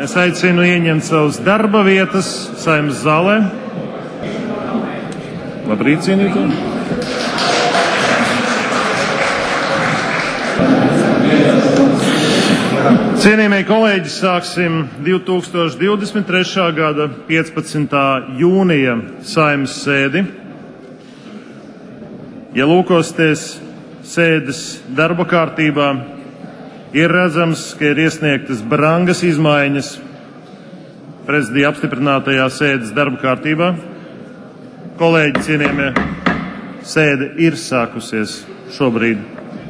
Es aicinu ieņemt savas darba vietas Saeimas zālē. Labrīt, cienītie! Cienījamie kolēģi, sāksim 2023. gada 15. jūnija Saeimas sēdi. Ja lūkosties sēdes darba kārtībā, ir redzams, ka ir iesniegtas brangas izmaiņas prezidija apstiprinātajā sēdes darba kārtībā. Kolēģi, cienījamie, sēde ir sākusies šobrīd.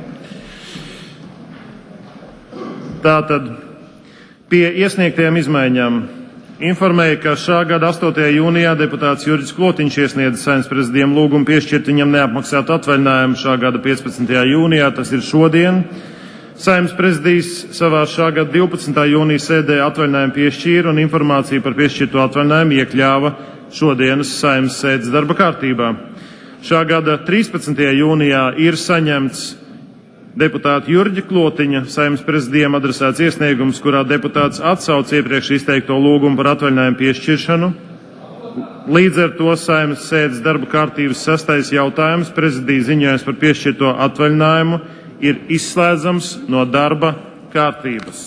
Tātad pie iesniegtajām izmaiņām informēja, ka šā gada 8. jūnijā deputāts Jurģis Klotiņš iesniedza Saeimas prezidijam lūgumu piešķirt viņam neapmaksātu atvaļinājumu šā gada 15. jūnijā, tas ir šodien. Saeimas prezidijs savā šā gada 12. jūnija sēdē atvaļinājumu piešķīra un informāciju par piešķirto atvaļinājumu iekļāva šodienas Saeimas sēdes darba kārtībā. Šā gada 13. jūnijā ir saņemts deputāta Jurģa Klotiņa Saeimas prezidijam adresēts iesniegums, kurā deputāts atsauc iepriekš izteikto lūgumu par atvaļinājumu piešķiršanu. Līdz ar to Saeimas sēdes darba kārtības 6. jautājums prezidija ziņojums par piešķirto atvaļinājumu ir izslēdzams no darba kārtības.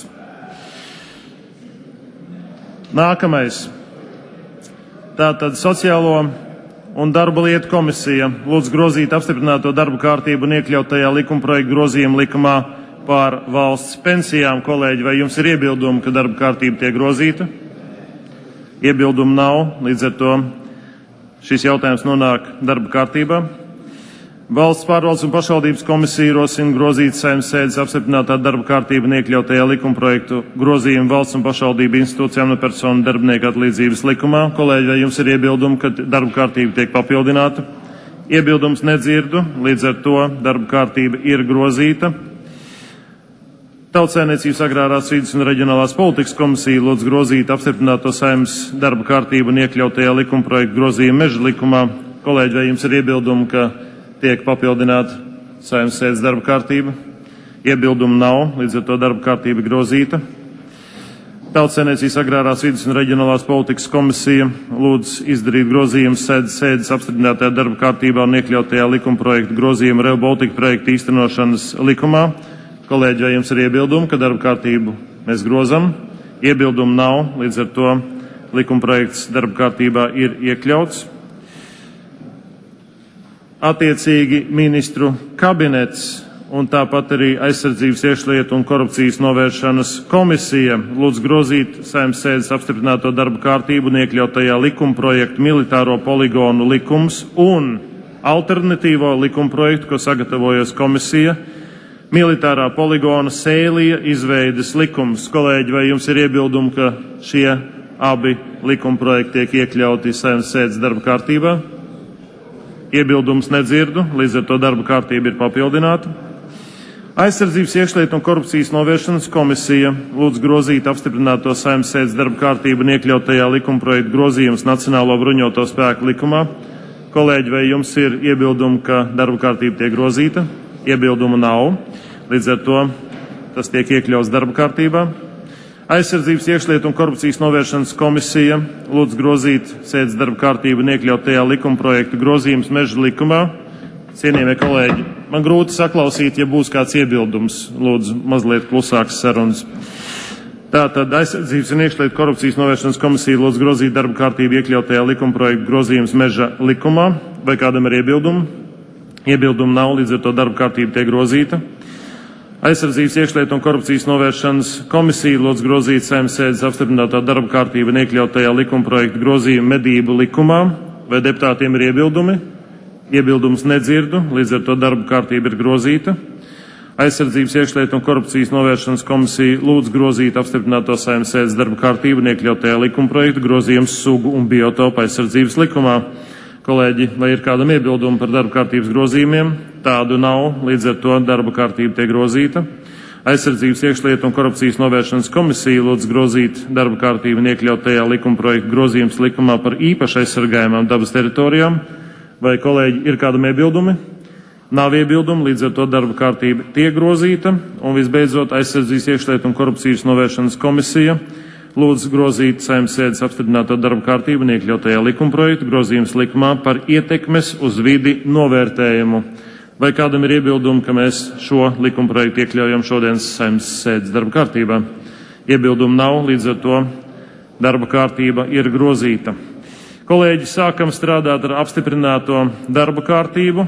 Nākamais. Tātad Sociālo un darba lietu komisija lūdz grozīt apstiprināto darbu kārtību un iekļaut tajā likumprojektu grozījumu likumā par valsts pensijām. Kolēģi, vai jums ir iebildumi, ka darba kārtība tiek grozīta? Iebildumu nav, līdz ar to šis jautājums nonāk darba kārtībā. Valsts pārvaldes un pašvaldības komisija rosina grozīt Saeimas sēdes apstiprinātā darba kārtību un iekļaut tajā likumprojektu grozījumu valsts un pašvaldību institūcijām un personu darbinieku atlīdzības likumā. Kolēģi, vai jums ir iebildumi, ka darba kārtība tiek papildināta? Iebildums nedzirdu, līdz ar to darba kārtība ir grozīta. Tautsaimniecības agrārās vides un reģionālās politikas komisija lūdz grozīt apstiprināto Saeimas darba kārtību un iekļaut tajā likumprojektu grozījumu meža likumā. Kolēģi, vai jums ir iebildumi, ka tiek papildināta Saeimas sēdes darba kārtība? Iebildumu nav, līdz ar to darba kārtība grozīta. Tautsaimniecības agrārās vides un reģionālās politikas komisija lūdz izdarīt grozījumus sēdes apstiprinātajā darba kārtībā un iekļaut tajā likumprojektu grozījumu Rail Baltica projekta īstenošanas likumā. Kolēģi, vai jums ir iebildumi, ka darba kārtību mēs grozam? Iebildumu nav, līdz ar to likumprojekts darba kārtībā ir iekļauts. Attiecīgi ministru kabinets un tāpat arī aizsardzības, iekšlietu un korupcijas novēršanas komisija lūdz grozīt Saeimas sēdes apstiprināto darba kārtību un iekļaut tajā likumprojektu militāro poligonu likums un alternatīvo likumprojektu, ko sagatavojas komisija, militārā poligona Sēlija izveides likums. Kolēģi, vai jums ir iebildumi, ka šie abi likumprojekti tiek iekļauti Saeimas sēdes darba kārtībā? Iebildums nedzirdu, līdz ar to darba kārtība ir papildināta. Aizsardzības, iekšlietu un korupcijas novēršanas komisija lūdz grozīt apstiprināto Saeimas sēdes darba kārtību un iekļaut tajā likumprojektu grozījumus Nacionālo bruņoto spēku likumā. Kolēģi, vai jums ir iebildumi, ka darba kārtība tiek grozīta? Iebildumu nav, līdz ar to tas tiek iekļauts darba kārtībā. Aizsardzības, iekšlietu un korupcijas novēršanas komisija lūdz grozīt sēdes darba kārtību un iekļaut tajā likumprojektu grozījumus meža likumā. Cienījamie kolēģi, man grūti saklausīt, ja būs kāds iebildums. Lūdzu, mazliet klusāks sarunas. Tātad aizsardzības un iekšlietu korupcijas novēršanas komisija lūdz grozīt darba kārtību iekļaut tajā likumprojektu grozījumus meža likumā. Vai kādam ir iebildumi? Iebildumu nav, līdz ar to darba kārtība tiek grozīta. Aizsardzības, iekšlietu un korupcijas novēršanas komisija lūdz grozīt Saeimas sēdes apstiprinātā darba kārtību un iekļaut tajā likumprojektu grozījumu medību likumā. Vai deputātiem ir iebildumi? Iebildumus nedzirdu, līdz ar to darba kārtība ir grozīta. Aizsardzības, iekšlietu un korupcijas novēršanas komisija lūdz grozīt apstiprināto Saeimas sēdes darba kārtību un iekļaut tajā likumprojektu grozījums sugu un biotopu aizsardzības likumā. Kolēģi, vai ir kādam iebildumi par darba kārtības grozījumiem? Tādu nav, līdz ar to darba kārtība tiek grozīta. Aizsardzības, iekšlietu un korupcijas novēršanas komisija lūdz grozīt darba kārtību un iekļaut tajā likumprojektu grozījums likumā par īpaši aizsargājumām dabas teritorijām. Vai kolēģi ir kādam iebildumi? Nav iebildumu, līdz ar to darba kārtība tiek grozīta. Un visbeidzot, aizsardzības, iekšlietu un korupcijas novēršanas komisija lūdzu grozīt Saeimas sēdes apstiprināto darba kārtību un iekļaut tajā likumprojektu grozījums likumā par ietekmes uz vidi novērtējumu. Vai kādam ir iebildumi, ka mēs šo likumprojektu iekļaujam šodienas Saeimas sēdes darba kārtībā? Iebildumu nav, līdz ar to darba kārtība ir grozīta. Kolēģi, sākam strādāt ar apstiprināto darba kārtību.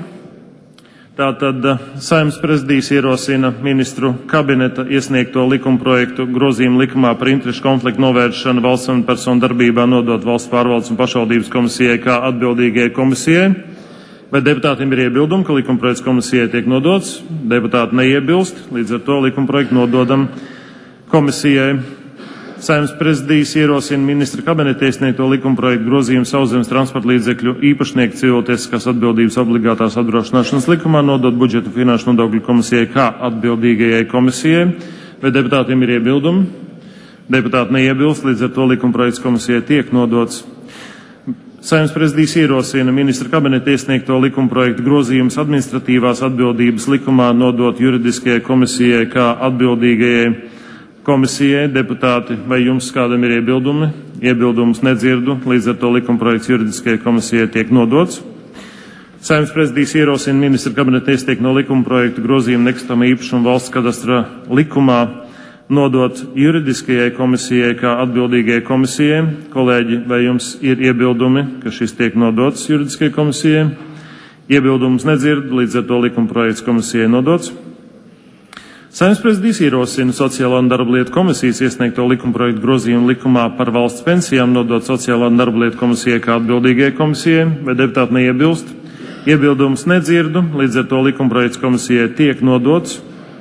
Tātad Saeimas prezidijs ierosina ministru kabineta iesniegto likumprojektu grozījumu likumā par interešu konfliktu novēršanu valsts un personu darbībā nodot valsts pārvaldes un pašvaldības komisijai kā atbildīgajai komisijai. Vai deputātiem ir iebildumi, ka likumprojekts komisijai tiek nodots? Deputāti neiebilst, līdz ar to likumprojektu nododam komisijai. Saeimas prezidijs ierosina ministra kabineta iesniegto likumprojektu grozījumu sauszemes transporta līdzekļu īpašnieku civiltiesiskās atbildības obligātās apdrošināšanas likumā nodot budžeta finanšu nodokļu komisijai kā atbildīgajai komisijai. Vai deputātiem ir iebildumi? Deputāti neiebilst, līdz ar to likumprojekts komisijai tiek nodots. Saeimas prezidijs ierosina ministra kabineta iesniegto likumprojektu grozījumus administratīvās atbildības likumā nodot juridiskajai komisijai kā atbildīgajai komisijai. Deputāti, vai jums kādam ir iebildumi? Iebildumus nedzirdu, līdz ar to likumprojekts juridiskajai komisijai tiek nodots. Saeimas prezidijs ierosina ministra kabineta iesniegt no likumprojektu grozījumu nekustamā īpašuma valsts kadastra likumā nodot juridiskajai komisijai kā atbildīgajai komisijai. Kolēģi, vai jums ir iebildumi, ka šis tiek nodots juridiskajai komisijai? Iebildumus nedzirdu, līdz ar to likumprojekts komisijai nodots. Saeimas prezidijs ierosina Sociālo un darba lietu komisijas iesniegto likumprojektu grozījumu likumā par valsts pensijām nodot Sociālo un darba lietu komisijai kā atbildīgajai komisijai. Vai deputāti neiebilst? Iebildumus nedzirdu, līdz ar to likumprojekts komisijai tiek nodots.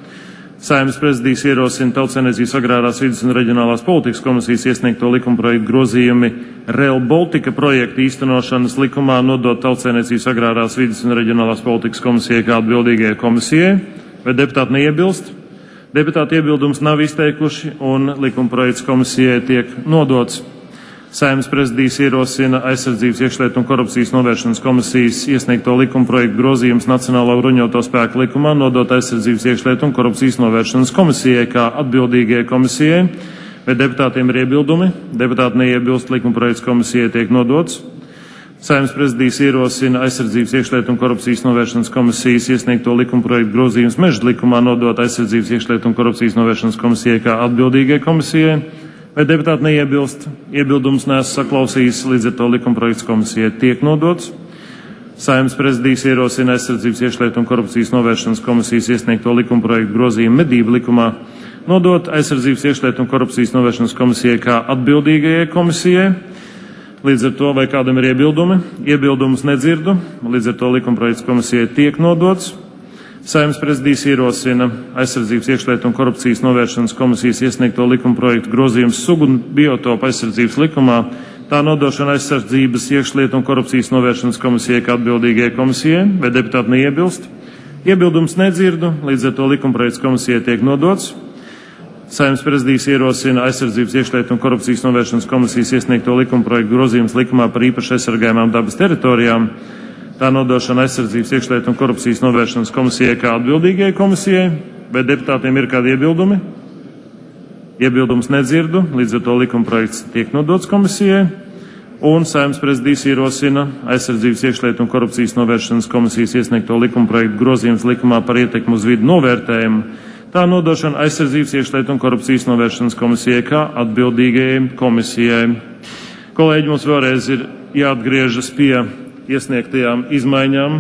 Saeimas prezidijs ierosina Tautsaimniecības agrārās vides un reģionālās politikas komisijas iesniegto likumprojektu grozījumi Rail Baltica projekta īstenošanas likumā nodot Tautsaimniecības agrārās vides un reģionālās politikas komisijai kā atbildīgajai komisijai. Vai deputāti neiebilst? Deputāti iebildums nav izteikuši un likumprojekts komisijai tiek nodots. Saeimas prezidijs ierosina Aizsardzības, iekšlietu un korupcijas novēršanas komisijas iesniegto likumprojektu grozījums Nacionālo bruņoto spēku likumā nodot Aizsardzības, iekšlietu un korupcijas novēršanas komisijai kā atbildīgajai komisijai. Vai deputātiem ir iebildumi? Deputāti neiebilst, likumprojekts komisijai tiek nodots. Saeimas prezidijs ierosina Aizsardzības, iekšlietu un korupcijas novēršanas komisijas iesniegto likumprojektu grozījums Meža likumā nodot Aizsardzības, iekšlietu un korupcijas novēršanas komisijai kā atbildīgai komisijai. Vai deputāti neiebilst? Iebildums neesmu saklausījis, līdz ar to likumprojekts komisijai tiek nodots. Saeimas prezidijs ierosina Aizsardzības, iekšlietu un korupcijas novēršanas komisijas iesniegto likumprojektu grozījumu Medību likumā nodot Aizsardzības, iekšlietu un korupcijas novēršanas komisijai kā atbildīgajai komisijai. Līdz ar to, vai kādam ir iebildumi? Iebildumus nedzirdu, līdz ar to likumprojekts komisijai tiek nodots. Saeimas prezidijs ierosina Aizsardzības, iekšlietu un korupcijas novēršanas komisijas iesniegto likumprojektu grozījums sugu un biotopu aizsardzības likumā, tā nodošana Aizsardzības, iekšlietu un korupcijas novēršanas komisijai kā atbildīgajai komisijai. Vai deputāti neiebilst? Iebildumus nedzirdu, līdz ar to likumprojekts komisijai tiek nodots. Saeimas prezidijs ierosina Aizsardzības, iekšlietu un korupcijas novēršanas komisijas iesniegto likumprojektu grozījums likumā par īpaši aizsargājumām dabas teritorijām, tā nodošana Aizsardzības, iekšlietu un korupcijas novēršanas komisijai kā atbildīgajai komisijai. Vai deputātiem ir kādi iebildumi? Iebildumus nedzirdu, līdz ar to likumprojekts tiek nodots komisijai. Un Saeimas prezidijs ierosina Aizsardzības, iekšlietu un korupcijas novēršanas komisijas iesniegto likumprojektu grozījums likumā par ietekmu uz vidu novērtējumu, tā nodošana Aizsardzības, iekšlietu un korupcijas novēršanas komisijai kā atbildīgajai komisijai. Kolēģi, mums vēlreiz ir jāatgriežas pie iesniegtajām izmaiņām.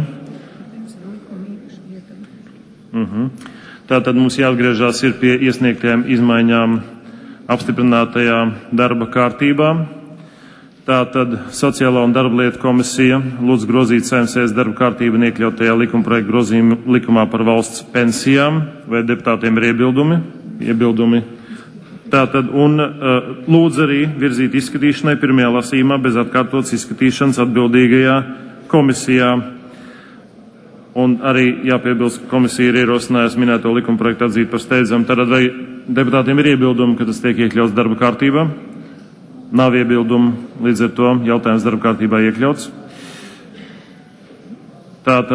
Tātad mums jāatgriežas ir pie iesniegtajām izmaiņām apstiprinātajā darba kārtībā. Tātad Sociālā un darba lietu komisija lūdz grozīt Saeimas sēdes darba kārtību un iekļaut tajā likumprojektu grozījumu likumā par valsts pensijām. Vai deputātiem ir iebildumi? Iebildumi. Tātad un lūdz arī virzīt izskatīšanai pirmajā lasījumā bez atkārtotas izskatīšanas atbildīgajā komisijā. Un arī jāpiebilst, ka komisija ir ierosinājusi minēto likumprojektu atzīt par steidzamu. Tātad vai deputātiem ir iebildumi, ka tas tiek iekļauts darba kārtībā? Nav iebildumu, līdz ar to jautājums darba kārtībā iekļauts. Tātad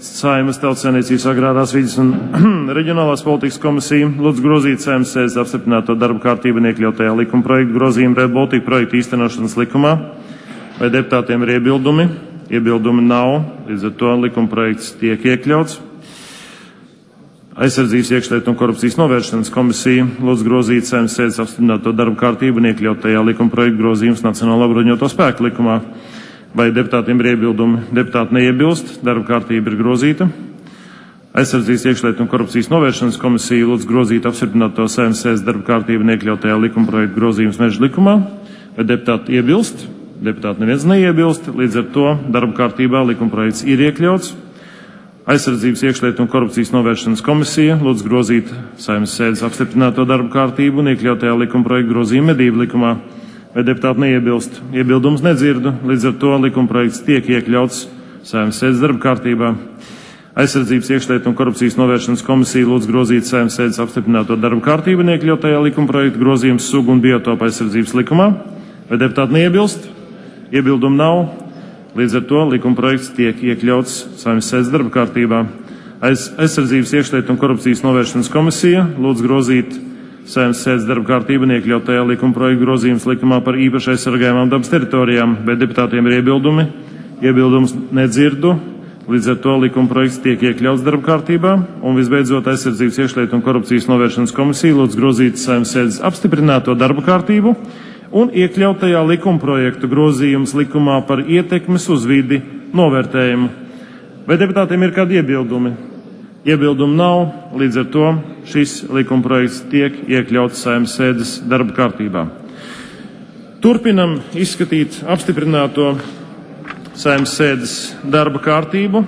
Saeimas Tautsaimniecības agrārās vides un reģionālās politikas komisija lūdz grozīt Saeimas sēdes apstiprināto darba kārtību un iekļautajā likuma projektu grozījumu Rail Baltica projektu īstenošanas likumā. Vai deputātiem ir iebildumi? Iebildumi nav, līdz ar to likuma projekts tiek iekļauts. Aizsardzības, iekšlietu un korupcijas novēršanas komisija lūdz grozīt Saeimas sēdes apstiprināto darba kārtību un iekļautajā likuma projektu grozījums Nacionālo apbruņoto spēku likumā. Vai deputātiem ir iebildumi? Deputāti neiebilst, darba kārtība ir grozīta. Aizsardzības, iekšlietu un korupcijas novēršanas komisija lūdz grozīt apstiprināto Saeimas sēdes darba kārtību un iekļautajā likuma projektu grozījums Meža likumā. Vai deputāti iebilst? Deputāti neviens neiebilst, līdz ar to darba kārtībā likuma projekts ir iekļauts. Aizsardzības, iekšlietu un korupcijas novēršanas komisija lūdz grozīt Saeimas sēdes apstiprināto darba kārtību un iekļautajā likuma projektu grozījumu Medību likumā. Vai deputāti neiebilst? Iebildums nedzirdu, līdz ar to likuma projekts tiek iekļauts Saeimas sēdes darba kārtībā. Aizsardzības, iekšlietu un korupcijas novēršanas komisija lūdz grozīt Saeimas sēdes apstiprināto darba kārtību un iekļautajā likuma projektu grozījums Sugu un biotopa aizsardzības likumā. Vai deputāti neiebilst? Iebildumu nav, līdz ar to likuma projekts tiek iekļauts Saeimas sēdes darba kārtībā. Aizsardzības, iekšlietu un korupcijas novēršanas komisija lūdz grozīt Saeimas sēdes darba kārtību un iekļautajā likuma projektu grozījums likumā par īpaši aizsargājamām dabas teritorijām, bet deputātiem ir iebildumi. Iebildums nedzirdu, līdz ar to likuma projekts tiek iekļauts darba kārtībā. Un visbeidzot, aizsardzības, iekšlietu un korupcijas novēršanas komisija lūdz grozīt Saeimas sēdes apstiprināto darba kārtību un iekļautajā likuma projektu grozījums likumā par ietekmes uz vidi novērtējumu. Vai deputātiem ir kādi iebildumi? Iebildumu nav, līdz ar to šis likuma projekts tiek iekļauts Saeimas sēdes darba kārtībā. Turpinam izskatīt apstiprināto Saeimas sēdes darba kārtību.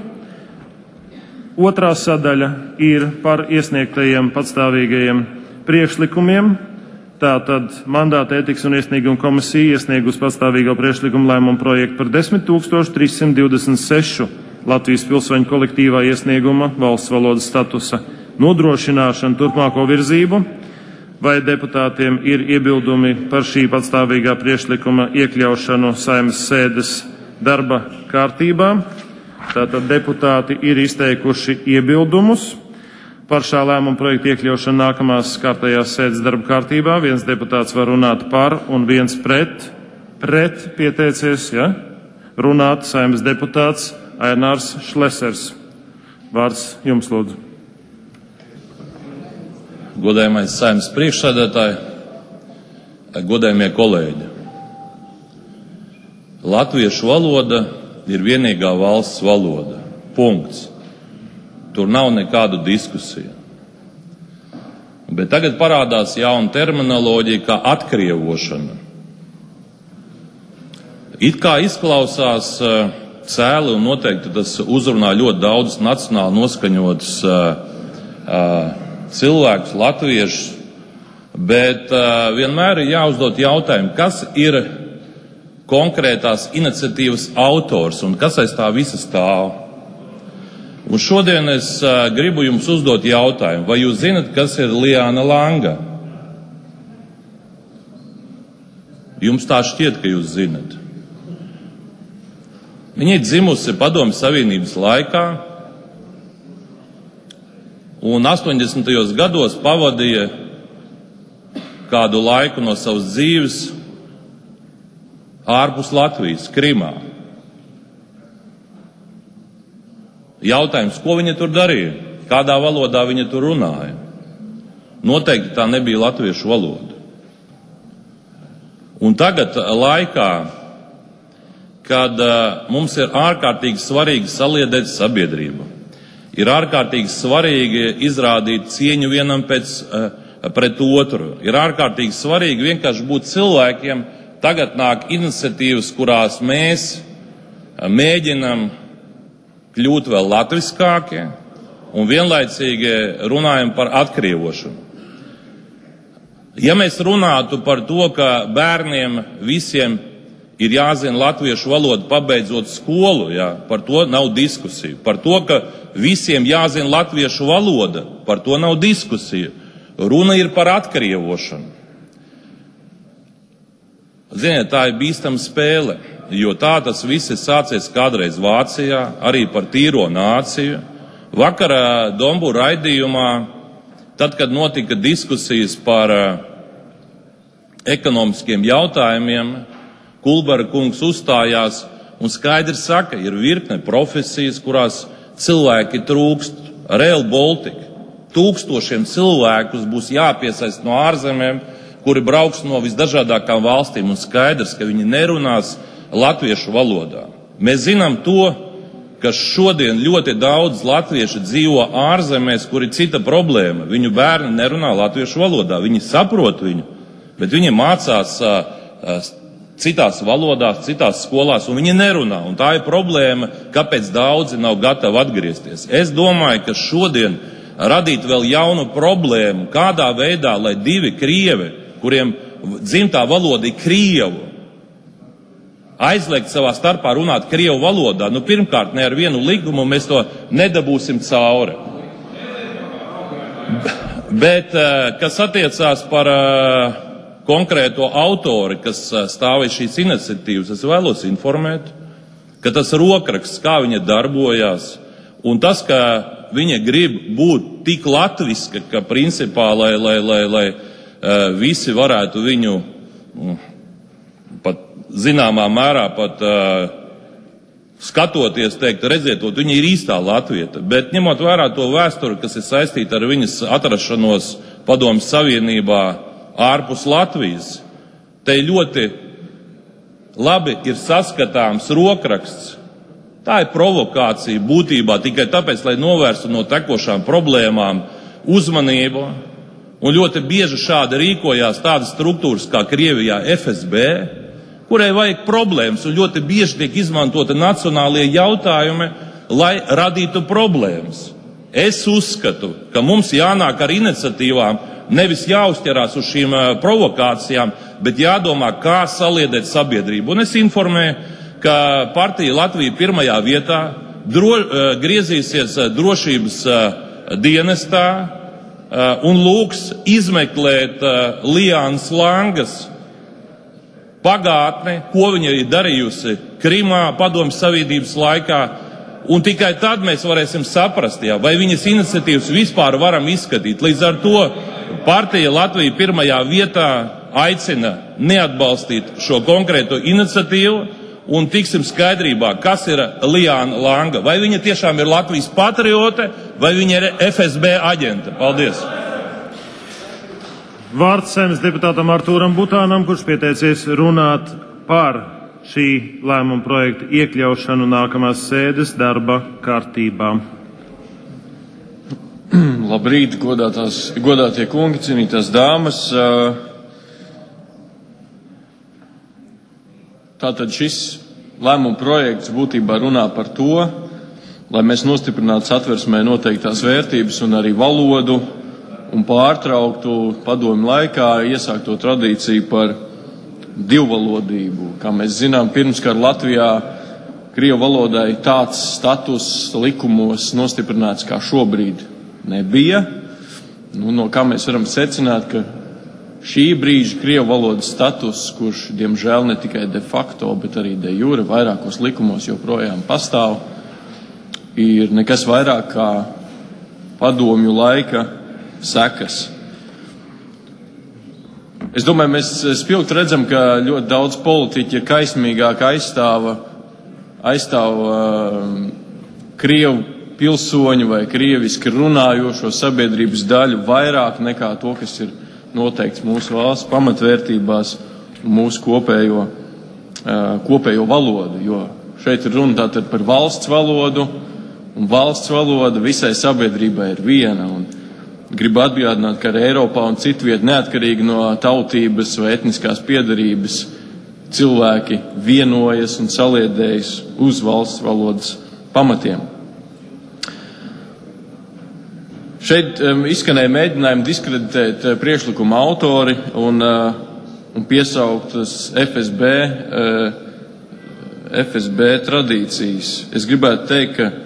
Otrā sadaļa ir par iesniegtajiem patstāvīgajiem priekšlikumiem. Tātad mandāta ētikas un iesnieguma komisija iesniegus patstāvīgo priekšlikumu lēmumu projektu par 10 326 Latvijas pilsoņu kolektīvā iesnieguma valsts valodas statusa nodrošināšanu turpmāko virzību. Vai deputātiem ir iebildumi par šī patstāvīgā priekšlikuma iekļaušanu Saeimas sēdes darba kārtībā? Tātad deputāti ir izteikuši iebildumus par šā lēmuma projekta iekļaušanu nākamās kārtējās sēdes darba kārtībā. Viens deputāts var runāt par un viens pret pieteicies, ja? Runāt Saeimas deputāts Ainārs Šlesers. Vārds jums, lūdzu. Godājamais Saeimas priekšsēdētāji, godājamie kolēģi. Latviešu valoda ir vienīgā valsts valoda. Punkts. Tur nav nekādu diskusiju. Bet tagad parādās jauna terminoloģija kā atkrievošana. It kā izklausās cēli un noteikti tas uzrunā ļoti daudz nacionāli noskaņotus cilvēkus, latviešus, bet vienmēr ir jāuzdod jautājumu, kas ir konkrētās iniciatīvas autors un kas aiz tā visa stāv. Un šodien es gribu jums uzdot jautājumu, vai jūs zinat, kas ir Liana Langa? Jums tā šķiet, ka jūs zinat. Viņa ir dzimusi Padomju Savienības laikā un 80. gados pavadīja kādu laiku no savas dzīves ārpus Latvijas, Krimā. Jautājums, ko viņa tur darīja? Kādā valodā viņa tur runāja? Noteikti tā nebija latviešu valoda. Un tagad laikā, kad mums ir ārkārtīgi svarīgi saliedēt sabiedrību, ir ārkārtīgi svarīgi izrādīt cieņu vienam pret otru, ir ārkārtīgi svarīgi vienkārši būt cilvēkiem, tagad nāk iniciatīvas, kurās mēs mēģinam kļūt vēl latviskākie un vienlaicīgi runājam par atkrievošanu. Ja mēs runātu par to, ka bērniem visiem ir jāzina latviešu valoda pabeidzot skolu, jā, par to nav diskusija. Par to, ka visiem jāzina latviešu valoda, par to nav diskusija. Runa ir par atkrievošanu. Ziniet, tā ir bīstama spēle. jo tā tas viss ir sācies kādreiz Vācijā, arī par tīro nāciju. Vakarā Dombu raidījumā, tad, kad notika diskusijas par ekonomiskiem jautājumiem, Kulbera kungs uzstājās un skaidri saka, ir virkne profesijas, kurās cilvēki trūkst. Rail Baltica. Tūkstošiem cilvēkus būs jāpiesaist no ārzemēm, kuri brauks no visdažādākām valstīm, un skaidrs, ka viņi nerunās latviešu valodā. Mēs zinām to, ka šodien ļoti daudz latvieši dzīvo ārzemēs, kur ir cita problēma. Viņu bērni nerunā latviešu valodā, viņi saprot viņu, bet viņi mācās citās valodās, citās skolās, un viņi nerunā. Un tā ir problēma, kāpēc daudzi nav gatavi atgriezties. Es domāju, ka šodien radīt vēl jaunu problēmu, kādā veidā, lai divi krievi, kuriem dzimtā valoda ir krievu, aizliegt savā starpā runāt krievu valodā, pirmkārt, ne ar vienu likumu mēs to nedabūsim cauri. Bet, kas attiecās par konkrēto autori, kas stāv aiz šīs iniciatīvas, es vēlos informēt, ka tas rokraksts, kā viņa darbojās, un tas, ka viņa grib būt tik latviska, ka principā, lai visi varētu viņu pat zināmā mērā pat skatoties, teikt, redziet, viņa ir īstā latvieta. Bet ņemot vērā to vēsturi, kas ir saistīta ar viņas atrašanos Padomju Savienībā ārpus Latvijas, te ļoti labi ir saskatāms rokraksts. Tā ir provokācija būtībā tikai tāpēc, lai novērstu no tekošām problēmām uzmanību. Un ļoti bieži šādi rīkojās tādas struktūras kā Krievijā FSB, kurai vajag problēmas, un ļoti bieži tiek izmantota nacionālie jautājumi, lai radītu problēmas. Es uzskatu, ka mums jānāk ar iniciatīvām, nevis jāuzķerās uz šīm provokācijām, bet jādomā, kā saliedēt sabiedrību. Un es informēju, ka partija Latvija pirmajā vietā griezīsies drošības dienestā un lūgs izmeklēt Liānas Langas pagātni, ko viņa ir darījusi Krimā Padomju Savienības laikā, un tikai tad mēs varēsim saprast, vai viņas iniciatīvas vispār varam izskatīt. Līdz ar to partija Latvija pirmajā vietā aicina neatbalstīt šo konkrēto iniciatīvu, un tiksim skaidrībā, kas ir Liāna Langa. Vai viņa tiešām ir Latvijas patriote, vai viņa ir FSB aģente? Paldies! Vārds Saeimas deputātam Artūram Butānam, kurš pieteicies runāt par šī lēmuma projekta iekļaušanu nākamās sēdes darba kārtībā. Labrīt, godātie kungi, cienītās dāmas. Tātad šis lēmuma projekts būtībā runā par to, lai mēs nostiprinātu Satversmē noteiktās vērtības un arī valodu un pārtrauktu padomju laikā iesākto tradīciju par divvalodību. Kā mēs zinām, pirmskar Latvijā Krievu valodai tāds status likumos nostiprināts kā šobrīd nebija. No kā mēs varam secināt, ka šī brīža Krievu valodas status, kurš, diemžēl, ne tikai de facto, bet arī de jure vairākos likumos joprojām pastāv, ir nekas vairāk kā padomju laika sekas. Es domāju, mēs spilgti redzam, ka ļoti daudz politiķi kaismīgāk aizstāv Krievu pilsoņu vai krieviski runājošo sabiedrības daļu vairāk nekā to, kas ir noteikts mūsu valsts pamatvērtībās un mūsu kopējo valodu, jo šeit ir runa tātad par valsts valodu, un valsts valoda visai sabiedrībai ir viena. Un gribu atgādināt, ka Eiropā un citviet neatkarīgi no tautības vai etniskās piedarības cilvēki vienojas un saliedējas uz valsts valodas pamatiem. Šeit izskanēja mēģinājumi diskreditēt priekšlikuma autori un piesaukt FSB tradīcijas. Es gribētu teikt, ka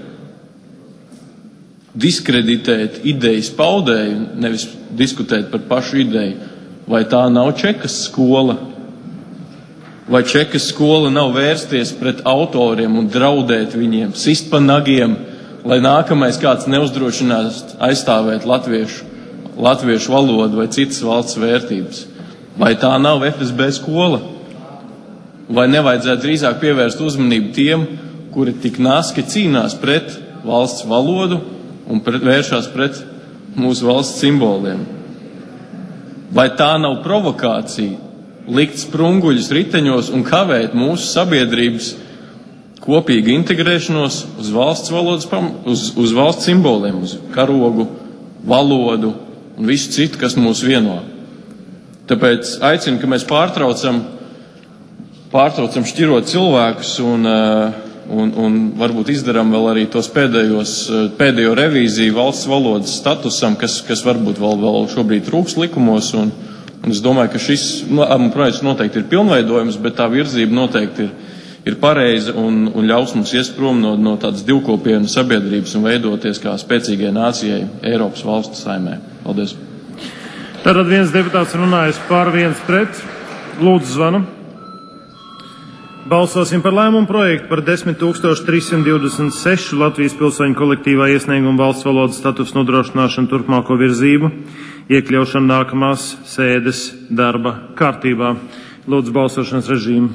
diskreditēt idejas paudēju, nevis diskutēt par pašu ideju, vai tā nav Čekas skola, Vai čekas skola nav vērsties pret autoriem un draudēt viņiem, sist pa nagiem, lai nākamais kāds neuzdrošinās aizstāvēt latviešu valodu vai citas valsts vērtības? Vai tā nav FSB skola? Vai nevajadzētu drīzāk pievērst uzmanību tiem, kuri tik naski cīnās pret valsts valodu un vēršās pret mūsu valsts simboliem? Vai tā nav provokācija likt sprunguļus riteņos un kavēt mūsu sabiedrības kopīgu integrēšanos uz valsts valodas, uz valsts simboliem, uz karogu, valodu un visu citu, kas mūs vieno? Tāpēc aicinu, ka mēs pārtraucam šķirot cilvēkus un varbūt izdarām vēl arī tos pēdējo revīziju valsts valodas statusam, kas varbūt vēl šobrīd trūks likumos. Un es domāju, ka šis projekts noteikti ir pilnveidojums, bet tā virzība noteikti ir pareiza un ļaus mums iest prom no tādas divkopienu sabiedrības un veidoties kā spēcīgai nācijai Eiropas valstu saimē. Paldies. Tātad viens deputāts runājas par, viens pret. Lūdzu zvanu. Balsosim par lēmumu projektu par 10.326 Latvijas pilsoņu kolektīvā iesniegumu valsts valodas status nodrošināšanu turpmāko virzību, iekļaušanu nākamās sēdes darba kārtībā. Lūdzu balsošanas režīmu.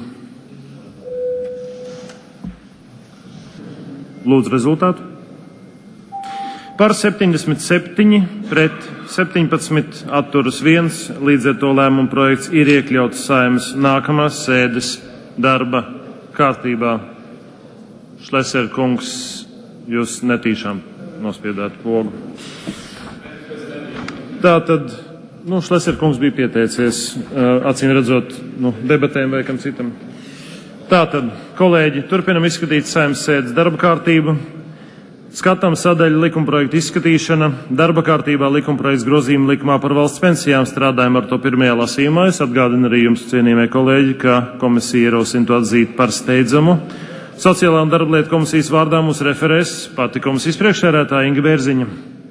Lūdzu rezultātu. Par 77, pret 17, atturas 1, līdz ar to lēmumu projekts ir iekļauts Saeimas nākamās sēdes darba kārtībā. Šleser kungs, jūs netīšām nospiedāt pogu. Tātad, Šleser kungs bija pieteicies, acīm redzot, debatēm vai kam citam. Tātad, kolēģi, turpinam izskatīt Saeimas sēdes darba kārtību. Skatām sadaļu likumprojektu izskatīšana. Darba kārtībā likumprojekts grozījuma likumā par valsts pensijām strādājam ar to pirmajā lasījumā. Es atgādinu arī jums, cienījamie kolēģi, ka komisija ierosina to atzīt par steidzamu. Sociālā un darba lietu komisijas vārdā mūs referēs pati komisijas priekšsēdētāja Inga Bērziņa.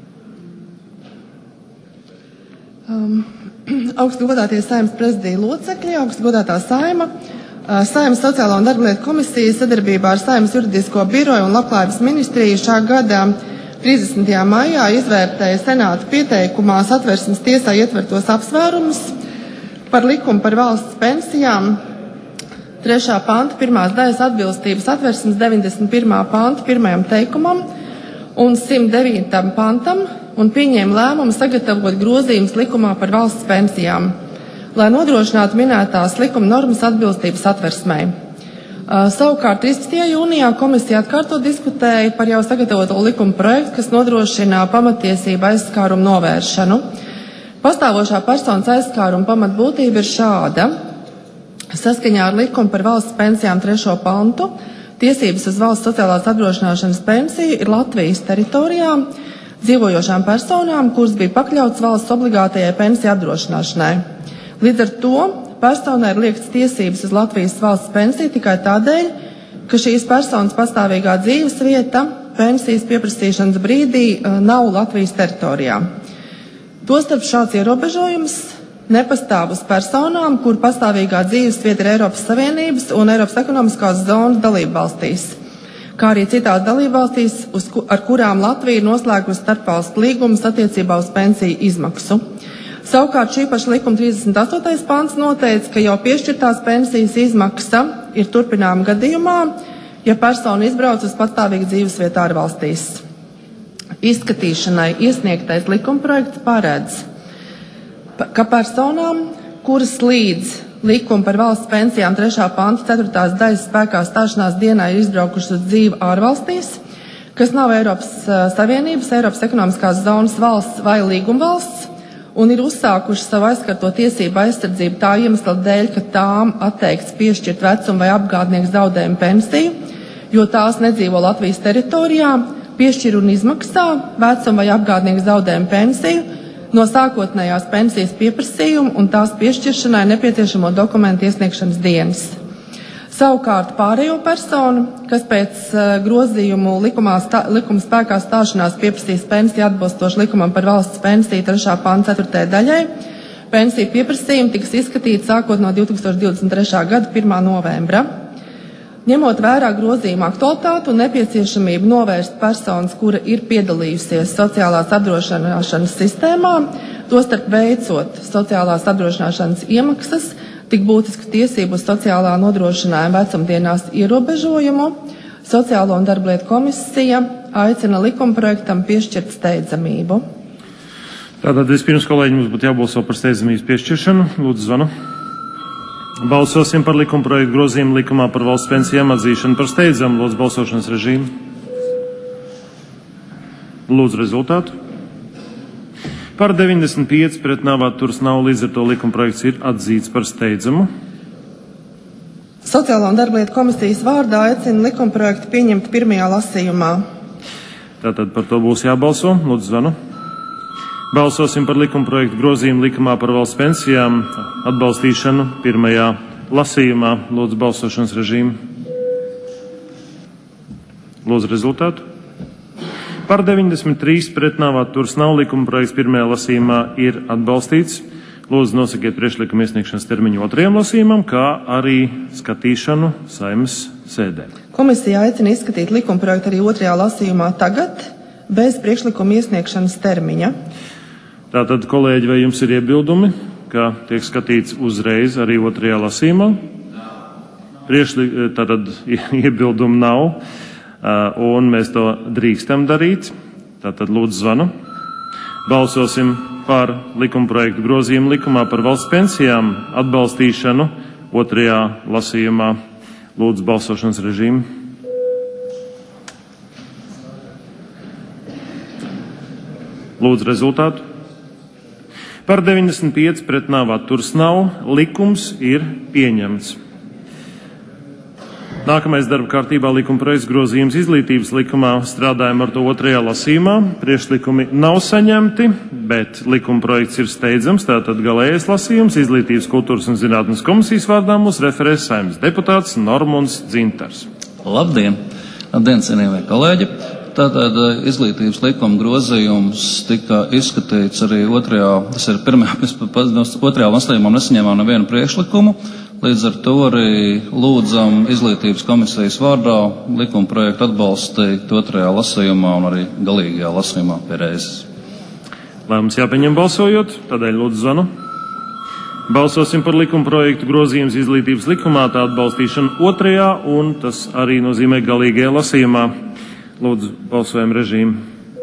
Augstu godātie Saeimas prezidija locekļi, augstu godātā Saeima. Saeimas sociālā un darba lietu komisija sadarbībā ar Saeimas juridisko biroju un Labklājības ministriju šā gada 30. maijā izvērtēja Senāta pieteikumā Satversmes tiesā ietvertos apsvērumus par likumu par valsts pensijām 3. panta 1. daļas atbilstību Satversmes 91. panta 1. teikumam un 109. pantam un pieņēma lēmumu sagatavot grozījumus likumā par valsts pensijām, lai nodrošinātu minētās likuma normas atbilstību Satversmei. Savukārt 13. jūnijā komisija atkārtot diskutēja par jau sagatavoto likuma projektu, kas nodrošina pamatiesību aizskārumu novēršanu. Pastāvošā personas aizskāruma pamatbūtība ir šāda. Saskaņā ar likumu par valsts pensijām 3. pantu tiesības uz valsts sociālās apdrošināšanas pensiju ir Latvijas teritorijā dzīvojošām personām, kuras bija pakļautas valsts obligātajai pensiju apdrošināšanai. Līdz ar to personai ir liektas tiesības uz Latvijas valsts pensiju tikai tādēļ, ka šīs personas pastāvīgā dzīves vieta pensijas pieprasīšanas brīdī nav Latvijas teritorijā. Tostarp šāds ierobežojums nepastāv uz personām, kur pastāvīgā dzīves vieta ir Eiropas Savienības un Eiropas ekonomiskās zonas dalībvalstīs, kā arī citās dalībvalstīs, ar kurām Latvija ir noslēgusi starpvalstu līgumus attiecībā uz pensiju izmaksu. Savukārt šī paša likuma 38. pants noteica, ka jau piešķirtās pensijas izmaksa ir turpināma gadījumā, ja persona izbrauc uz pastāvīgu dzīvesvietu ārvalstīs. Izskatīšanai iesniegtais likumprojekts paredz, ka personām, kuras līdz likuma par valsts pensijām 3. panta 4. daļas spēkā stāšanās dienā ir izbraukušas uz dzīvi ārvalstīs, kas nav Eiropas Savienības, Eiropas ekonomiskās zonas valsts vai līgumvalsts, un ir uzsākuši savu aizskarto tiesību aizsardzību tā iemesla dēļ, ka tām atteikts piešķirt vecumu vai apgādnieku zaudējumu pensiju, jo tās nedzīvo Latvijas teritorijā, piešķir un izmaksā vecumu vai apgādnieku zaudējumu pensiju no sākotnējās pensijas pieprasījuma un tās piešķiršanai nepieciešamo dokumentu iesniegšanas dienas. Savukārt pārējo personu, kas pēc grozījumu likuma spēkā stāšanās pieprasīs pensiju atbilstoši likumam par valsts pensiju 3. panta 4. daļai, pensiju pieprasījumi tiks izskatīti sākot no 2023. gada 1. novembra. Ņemot vērā grozījuma aktualitāti un nepieciešamību novērst personas, kura ir piedalījusies sociālās apdrošināšanas sistēmā, tostarp veicot sociālās apdrošināšanas iemaksas, tik būtisku tiesību uz sociālā nodrošinājuma vecumdienās ierobežojumu, Sociālo un darblietu komisija aicina likumprojektam piešķirt steidzamību. Tātad vispirms, kolēģi, mums būtu jābalso par steidzamības piešķiršanu. Lūdzu, zvanu. Balsosim par likumprojektu grozījumu likumā par valsts pensijām atzīšanu par steidzamu. Lūdzu, balsošanas režīmu. Lūdzu, rezultātu. Par 95 pret nav atturas nav, līdz ar to likumprojekts ir atzīts par steidzamu. Sociālo un darblietu komisijas vārdā aicina likumprojektu pieņemt pirmajā lasījumā. Tātad par to būs jābalso. Lūdzu, zvanu. Balsosim par likumprojektu grozījumu likumā par valsts pensijām atbalstīšanu pirmajā lasījumā. Lūdzu, balsošanas režīmu. Lūdzu, rezultātu. Par 93 pret nav atturas nav, likumprojekts pirmajā lasījumā ir atbalstīts. Lūdzu, nosakiet priekšlikuma iesniegšanas termiņu otrajam lasījumam, kā arī skatīšanu Saeimas sēdē. Komisija aicina izskatīt likumprojektu arī otrajā lasījumā tagad, bez priekšlikuma iesniegšanas termiņa. Tātad, kolēģi, vai jums ir iebildumi, ka tiek skatīts uzreiz arī otrajā lasījumā? Tātad iebildumu nav, un mēs to drīkstam darīt. Tātad lūdzu zvanu. Balsosim par likumprojektu grozījumu likumā par valsts pensijām atbalstīšanu otrajā lasījumā. Lūdzu, balsošanas režīmu. Lūdzu, rezultātu. Par 95 pret nav atturas nav, likums ir pieņemts. Nākamais darba kārtībā likumprojekts grozījums izglītības likumā. Strādājam ar to otrajā lasījumā. Priekšlikumi nav saņemti, bet likumprojekts ir steidzams. Tātad galējais lasījums Izglītības, kultūras un zinātnes komisijas vārdā mūs referēs Saeimas deputāts Normunds Dzintars. Labdien! Labdien, cienījamie kolēģi! Tātad izglītības likuma grozījums tika izskatīts arī otrajā lasījumā, nesaņēmām nevienu priekšlikumu. Līdz ar to arī lūdzam izglītības komisijas vārdā likuma projektu atbalstīt otrajā lasījumā un arī galīgajā lasījumā pie reizes. Lēmums jāpieņem balsojot, tādēļ lūdzu zvanu. Balsosim par likuma projektu grozījums izglītības likumā, tā atbalstīšanu otrajā, un tas arī nozīmē galīgajā lasījumā. Lūdzu, balsojumu režīmu.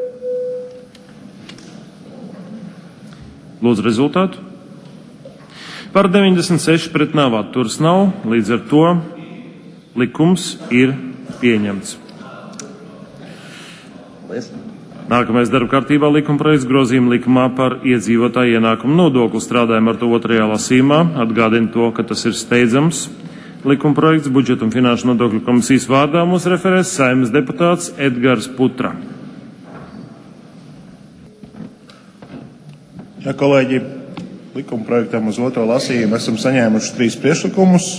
Lūdzu, rezultātu. Par 96 pret nav atturas nav, līdz ar to likums ir pieņemts. Nākamais darba kārtībā likumprojekts grozījuma likumā par iedzīvotāju ienākumu nodokli. Strādājam ar to otrajā lasījumā. Atgādinu to, ka tas ir steidzams likumprojekts. Budžeta un finanšu nodokļu komisijas vārdā mūs referēs Saeimas deputāts Edgars Putra. Ja, kolēģi, likumprojektam uz otro lasījumu esam saņēmuši 3 priekšlikumus.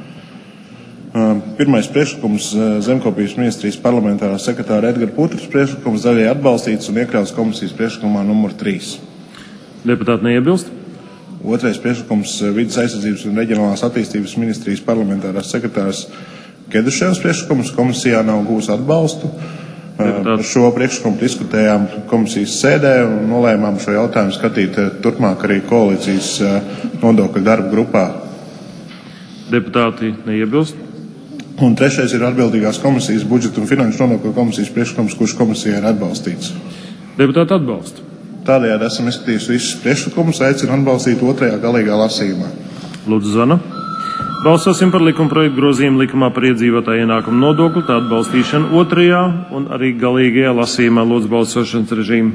Pirmais priekšlikums Zemkopības ministrijas parlamentārā sekretāra Edgara Putras priekšlikums daļai atbalstīts un iekļauts komisijas priekšlikumā numur 3. Deputāti neiebilst? Otrais priekšlikums Vides aizsardzības un reģionālās attīstības ministrijas parlamentārās sekretāras Keduševas priekšlikums komisijā nav gūs atbalstu. Par šo priekšlikumu diskutējām komisijas sēdē un nolēmām šo jautājumu skatīt turpmāk arī koalīcijas nodokļu darba grupā. Deputāti neiebilst? Un trešais ir atbildīgās komisijas budžeta un finanšu nodokļu komisijas priekšlikums, kurš komisijā ir atbalstīts. Deputāti atbalsta. Tādējādi esam izskatījuši visus priekšlikumus, aicinu atbalstīt otrajā galīgā lasījumā. Lūdzu, zvanu. Balsosim par likumprojektu grozījumu likumā par iedzīvotāju ienākumu nodokli, tā atbalstīšanu otrajā un arī galīgajā lasījumā. Lūdzu, balsošanas režīmu.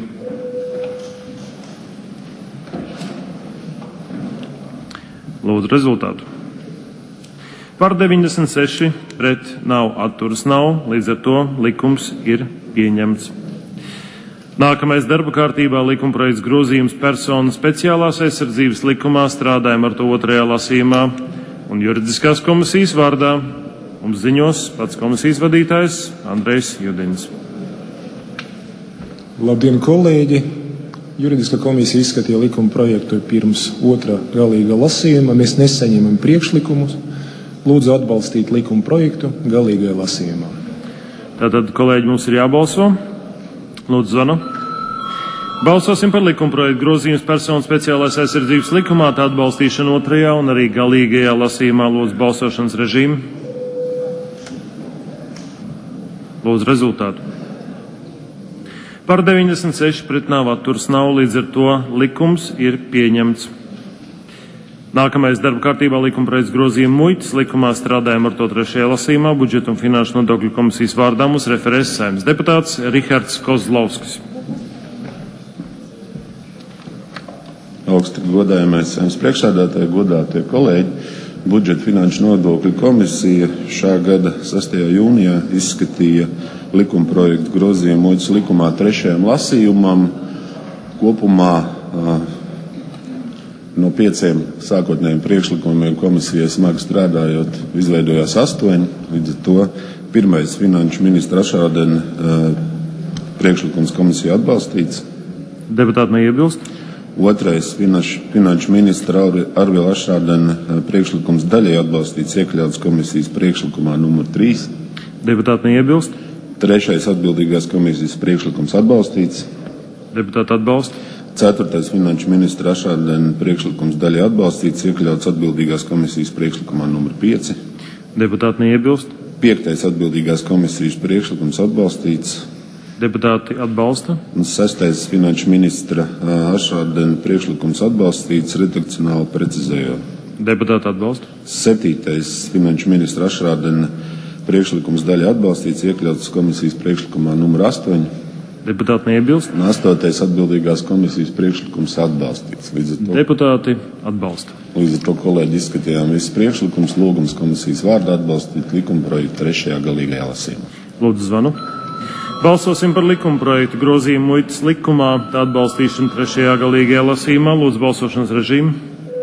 Lūdzu, rezultātu. Par 96 pret nav atturas nav, līdz ar to likums ir pieņemts. Nākamais darba kārtībā likumprojekts grozījums personu speciālās aizsardzības likumā. Strādājam ar to otrajā lasījumā un juridiskās komisijas vārdā mums ziņos pats komisijas vadītājs Andrejs Judins. Labdien, kolēģi! Juridiskā komisija izskatīja likuma projektu pirms otrā galīga lasījuma. Mēs nesaņemam priekšlikumus. Lūdzu atbalstīt likuma projektu galīgajā lasījumā. Tātad, kolēģi, mums ir jābalso. Lūdzu, zvanu. Balsosim par likuma projektu grozījums personu speciālās aizsardzības likumā, tā atbalstīšana otrajā un arī galīgajā lasījumā. Lūdzu, balsošanas režīmu. Lūdzu, rezultātu. Par 96 pret nav atturas nav, līdz ar to likums ir pieņemts. Nākamais darba kārtībā likuma projekts grozījuma muitas likumā strādājam ar to trešajā lasījumā. Budžeta un finanšu nodokļu komisijas vārdā mums referēs Saeimas deputāts Rihards Kozlovskis. Augsti godājamais Saeimas priekšsēdētāji, godātie kolēģi, budžeta finanšu nodokļu komisija šā gada 6. jūnijā izskatīja likuma projektu grozījumu muitas likumā trešajam lasījumam. Kopumā no 5 sākotnējiem priekšlikumiem komisijai smagi strādājot izveidojās 8. Līdz ar to pirmais finanšu ministra Ašādena priekšlikums komisija atbalstīts. Deputāti neiebilst. Otrais finanšu ministra Arvila Ašādena priekšlikums daļai atbalstīts, iekļauts komisijas priekšlikumā numur 3. Deputāti neiebilst. Trešais atbildīgās komisijas priekšlikums atbalstīts. Deputāti atbalsta. Ceturtais finanšu ministra Ašādena priekšlikums daļai atbalstīts, iekļauts atbildīgās komisijas priekšlikumā numur 5. Deputāti neiebilst. Piektais atbildīgās komisijas priekšlikums atbalstīts. Deputāti atbalsta. Un sestais finanšu ministra Ašādena priekšlikums atbalstīts, redakcionāli precizējot. Deputāti atbalsta. Septītais finanšu ministra Ašādena priekšlikums daļai atbalstīts, iekļauts komisijas priekšlikumā numur 8. Deputāti neiebilst. Un 8. atbildīgās komisijas priekšlikums atbalstīts. Deputāti atbalsta. Līdz ar to, kolēģi, izskatījām visus priekšlikumus, lūgums komisijas vārdā atbalstīt likuma projektu 3. galīgajā lasījumā. Lūdzu, zvanu. Balsosim par likuma projektu grozījumu muitas likumā, tā atbalstīšana 3. galīgajā lasījumā. Lūdzu, balsošanas režīmu.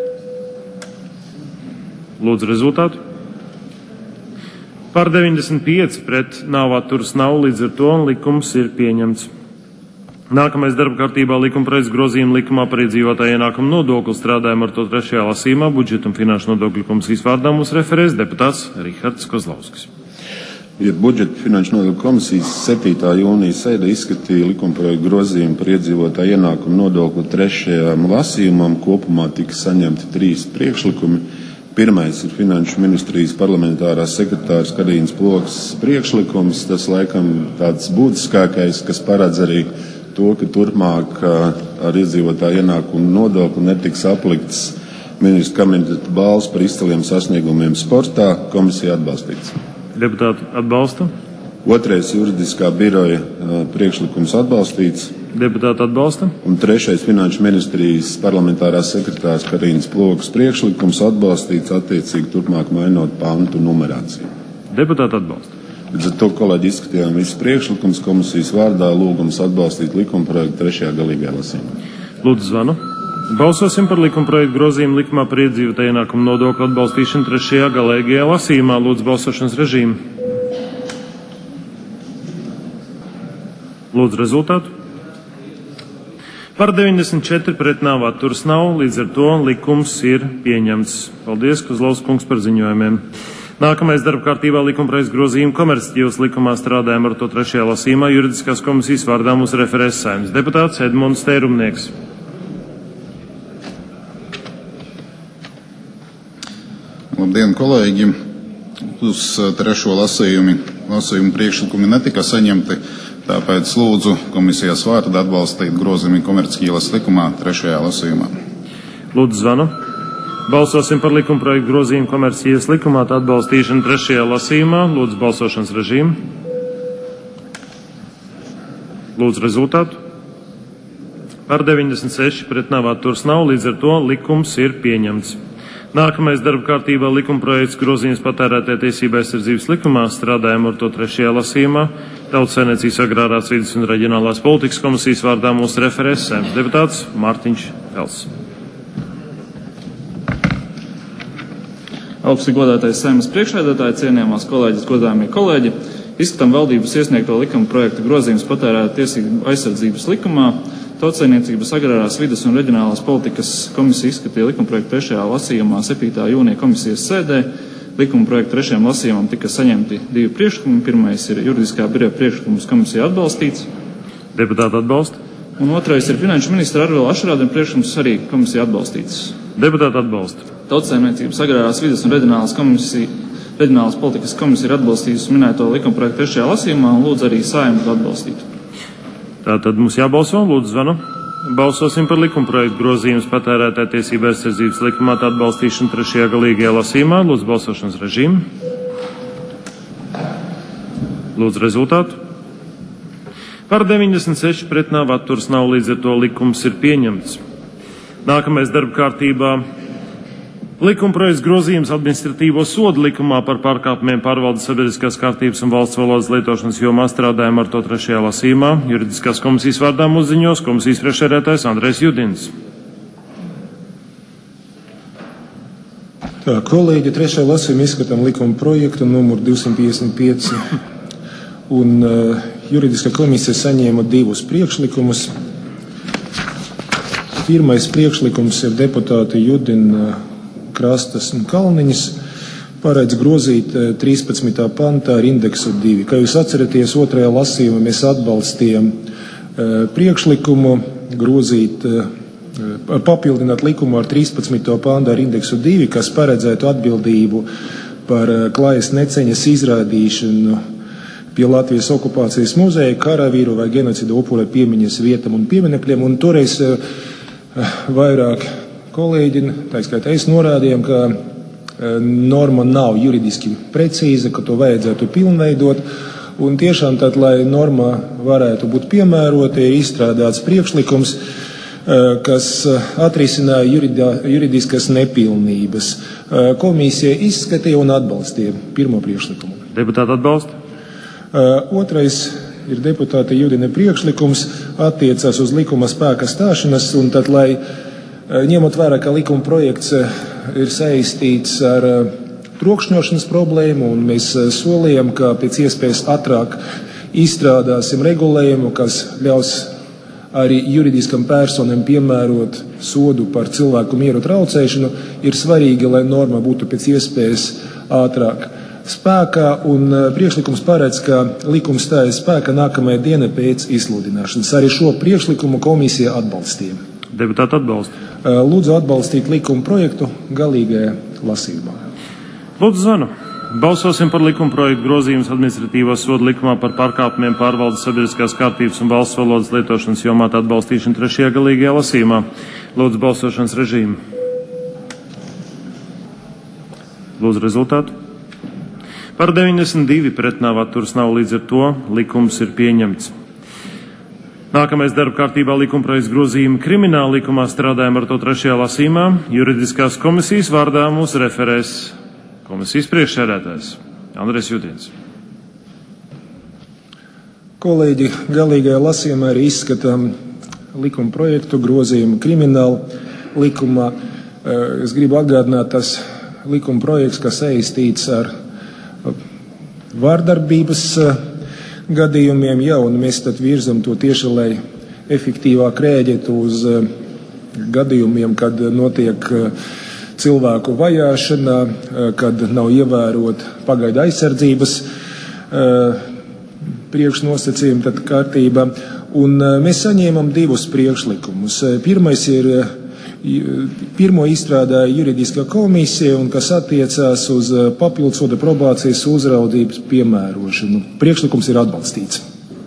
Lūdzu, rezultātu. Par 95 pret nav atturas nav, līdz ar to likums ir pieņemts. Nākamais darba kārtībā likuma projekts grozījuma likumā par iedzīvotāju ienākumu nodokli strādājam ar to 3. lasījumā. Budžeta un finanšu nodokļu komisijas vārdā mums referēs deputāts Rihards Kozlovskis. Budžeta finanšu nodokļu komisijas 7. jūnija sēde izskatīja likuma projektu grozījumu par iedzīvotāju ienākumu nodokli 3. lasījumam. Kopumā tika saņemti 3 priekšlikumi. Pirmais ir finanšu ministrijas parlamentārās sekretāras Karīnas Plokas priekšlikums. Tas laikam tāds būtiskākais, kas paredz arī to, ka turpmāk ar iedzīvotāju ienākumu nodokli netiks aplikts ministra kabineta balvas par izciliem sasniegumiem sportā. Komisija atbalstīts. Deputāti atbalsta. Otrais juridiskā biroja priekšlikums atbalstīts. Deputāti atbalsta. Un trešais finanšu ministrijas parlamentārās sekretāras Karīnas Plokas priekšlikums atbalstīts, attiecīgi turpmāk mainot pantu numerāciju. Deputāti atbalsta. Līdz ar to, kolēģi, izskatījām visus priekšlikumus komisijas vārdā, lūgums atbalstīt likuma projektu 3. galīgajā lasījumā. Lūdzu, zvanu. Balsosim par likuma projektu grozījumu likumā par iedzīvotāju ienākumu nodokļu atbalstīšanu 3. galīgajā lasījumā. Lūdzu, balsošanas režīmu. Lūdzu, rezultātu. Par 94 pret nav atturas nav, līdz ar to likums ir pieņemts. Paldies, Kozlovs kungs, par ziņojumiem. Nākamais darba kārtībā likuma projekts grozījuma komercģīvas likumā strādājam ar to 3. lasījumā. Juridiskās komisijas vārdā mums referēs Saeimas deputāts Edmunds Tērumnieks. Labdien, kolēģi! Uz 3. lasījumu priekšlikumi netika saņemti. Tāpēc lūdzu komisijas vārdā atbalstīt grozījumu komercģīvas likumā 3. lasījumā. Lūdzu, zvanu. Balsosim par likuma projektu grozījumu komercģīvas likumā, tā atbalstīšana 3. lasījumā. Lūdzu, balsošanas režīmu. Lūdzu, rezultātu. Par 96 pret nav atturas nav, līdz ar to likums ir pieņemts. Nākamais darba kārtībā likuma projekts grozījums patērētāju tiesību aizsardzības likumā strādājam ar to 3. lasījumā. Tautsaimniecības agrārās vides un reģionālās politikas komisijas vārdā mūsu referēs Saeimas deputāts Mārtiņš Pels. Augsti godātais Saeimas priekšsēdētāji, cienījamās kolēģis, godājamie kolēģi, izskatām valdības iesniegto likuma projektu grozījums patērētāju tiesību aizsardzības likumā. Tautsaimniecības, agrārās vides un reģionālās politikas komisija izskatīja likumprojektu 3. lasījumā 7. jūnija komisijas sēdē. Likumprojektu 3. lasījumam tika saņemti 2 priekšlikumi. Pirmais ir juridiskā biroja priekšlikums, komisija atbalstīts. Deputāti atbalsta. Un otrais ir finanšu ministra Arvela Ašrādena priekšlikums, arī komisija atbalstīts. Deputāti atbalsta. Tautsaimniecības, agrārās vides un reģionālās politikas komisija ir atbalstījusi minēto likumprojektu 3. lasījumā un lūdzu arī Saeimu to atbalstīt. Tātad mums jābalso, lūdzu zvanu. Balsosim par likumprojektu grozījumus patērētāju tiesību aizsardzības likumā atbalstīšanu 3. galīgajā lasījumā. Lūdzu balsošanas režīmu. Lūdzu rezultātu. Par 96 pret nav atturas nav, līdz ar to likums ir pieņemts. Nākamais darba kārtībā likumprojekts grozījums administratīvo sodu likumā par pārkāpumiem pārvaldes sabiedriskās kārtības un valsts valodas lietošanas jomā strādājam ar to 3. lasījumā. Juridiskās komisijas vārdā mūs ziņos komisijas priekšsēdētājs Andrejs Judins. Tā, kolēģi, 3. lasījuma izskatām likuma projektu numur 255. Un juridiskā komisija saņēma 2 priekšlikumus. Pirmais priekšlikums ir deputāti Judina, Krastas un Kalniņas, paredz grozīt 13. pantā ar indeksu 2. Kā jūs atceraties, 2. lasījumā mēs atbalstījām priekšlikumu grozīt, papildināt likumu ar 13. pantu ar indeksu 2, kas paredzētu atbildību par klājas neceņas izrādīšanu pie Latvijas okupācijas muzeja, karavīru vai genocida upura piemiņas vietam un pieminekļiem. Un toreiz vairāk kolēģi, tā skaitā es norādījām, ka norma nav juridiski precīza, ka to vajadzētu pilnveidot. Un tiešām tad, lai norma varētu būt piemērota, ir izstrādāts priekšlikums, kas atrisināja juridiskas nepilnības. Komisija izskatīja un atbalstīja pirmo priekšlikumu. Deputāti atbalsta. Otrais ir deputāta Judina priekšlikums, attiecas uz likuma spēka stāšanas, un tad, lai ņemot vērā, ka likuma projekts ir saistīts ar trokšņošanas problēmu, un mēs solījām, ka pēc iespējas ātrāk izstrādāsim regulējumu, kas ļaus arī juridiskam personam piemērot sodu par cilvēku mieru traucēšanu, ir svarīgi, lai norma būtu pēc iespējas ātrāk spēkā, un priekšlikums paredz, ka likums stājas spēkā nākamajā diena pēc izsludināšanas. Arī šo priekšlikumu komisija atbalstīja. Deputāti atbalsta. Lūdzu atbalstīt likuma projektu galīgajā lasījumā. Lūdzu zvanu. Balsosim par likuma projektu grozījumus administratīvā soda likumā par pārkāpumiem pārvaldes sabiedriskās kārtības un valsts valodas lietošanas jomā atbalstīšanu 3. galīgajā lasījumā. Lūdzu balsošanas režīmu. Lūdzu rezultātu. Par 92 pret nav atturas nav, līdz ar to likums ir pieņemts. Nākamais darba kārtībā likumprojekts grozījumi krimināla likumā strādājam ar to 3. lasījumā. Juridiskās komisijas vārdā mūs referēs komisijas priekšsēdētājs Andrejs Judins. Kolēģi, galīgajā lasījumā arī izskatām likumprojektu grozījumu krimināla likumā. Es gribu atgādināt, tas likumprojekts, kas saistīts ar vārdarbības gadījumiem, un mēs tad virzam to tieši, lai efektīvāk rēģētu uz gadījumiem, kad notiek cilvēku vajāšana, kad nav ievērot pagaidu aizsardzības priekšnosacījumi, tad kārtība. Un mēs saņēmām 2 priekšlikumus. Pirmais ir pirmo izstrādāja juridiskā komisija, un kas attiecās uz papildsoda probācijas uzraudzības piemērošanu. Priekšlikums ir atbalstīts.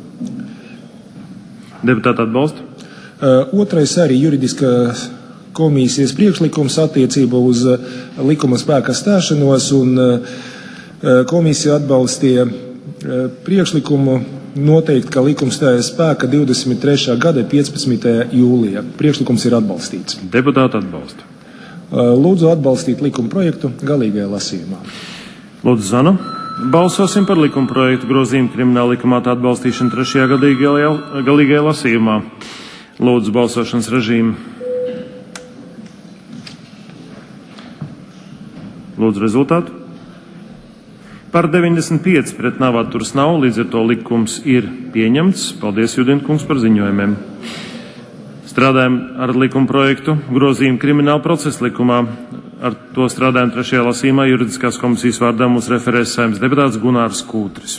Deputāti atbalsta. Otrais arī juridiskās komisijas priekšlikums attiecībā uz likuma spēka stāšanos, un komisija atbalstīja priekšlikumu noteikt, ka likums stājas spēka 23. gada 15. jūlijā. Priekšlikums ir atbalstīts. Deputāti atbalsta. Lūdzu atbalstīt likuma projektu galīgajā lasījumā. Lūdzu zvanu. Balsosim par likuma projektu grozījumu krimināla likumā atbalstīšanu 3. galīgajā lasījumā. Lūdzu balsošanas režīmu. Lūdzu rezultātu. Par 95 pret nav atturas nav, līdz ar to likums ir pieņemts. Paldies, Judina kungs, par ziņojumiem. Strādājam ar likuma projektu grozījumu Krimināla procesa likumā. Ar to strādājam 3. lasījumā. Juridiskās komisijas vārdā mums referēs Saeimas deputāts Gunārs Kūtris.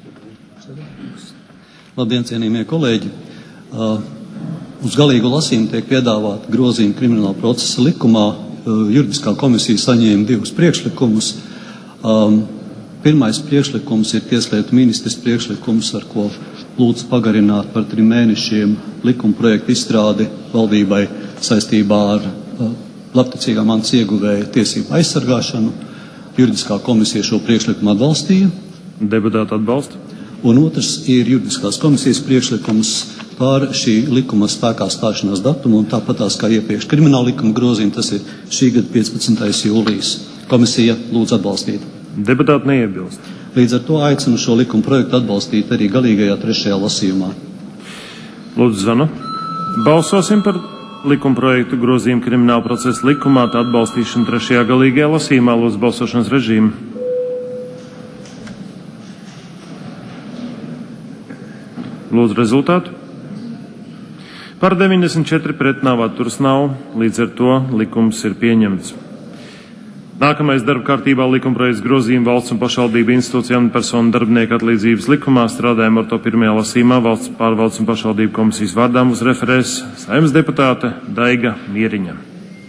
Labdien, cienījamie kolēģi! Uz galīgu lasījumu tiek piedāvāti grozījumi Krimināla procesa likumā. Juridiskā komisija saņēma 2 priekšlikumus. Pirmais priekšlikums ir tieslietu ministres priekšlikums, ar ko lūdzu pagarināt par 3 mēnešiem likuma projektu izstrādi valdībai saistībā ar labticīgā mantas ieguvēja tiesību aizsargāšanu. Juridiskā komisija šo priekšlikumu atbalstīja. Deputāti atbalsta. Un otrs ir juridiskās komisijas priekšlikums par šī likuma spēkā stāšanās datumu, un tāpatās kā iepriekš krimināla likuma grozījumi, tas ir šī gada 15. jūlijas. Komisija lūdzu atbalstīt. Deputāti neiebilst. Līdz ar to aicinu šo likuma projektu atbalstīt arī galīgajā 3. lasījumā. Lūdzu, Zana. Balsosim par likuma projektu grozījumu Krimināla procesa likumā, tā atbalstīšana 3. galīgajā lasījumā. Lūdzu, balsošanas režīmu. Lūdzu, rezultātu. Par 94 pret nav, atturas nav, līdz ar to likums ir pieņemts. Nākamais darba kārtībā likuma projekts grozījuma valsts un pašvaldību institūcijām un personu darbinieku atlīdzības likumā. Strādājam ar to 1. lasījumā. Valsts pārvaldes un pašvaldību komisijas vārdā mums referēs Saeimas deputāte Daiga Mieriņa.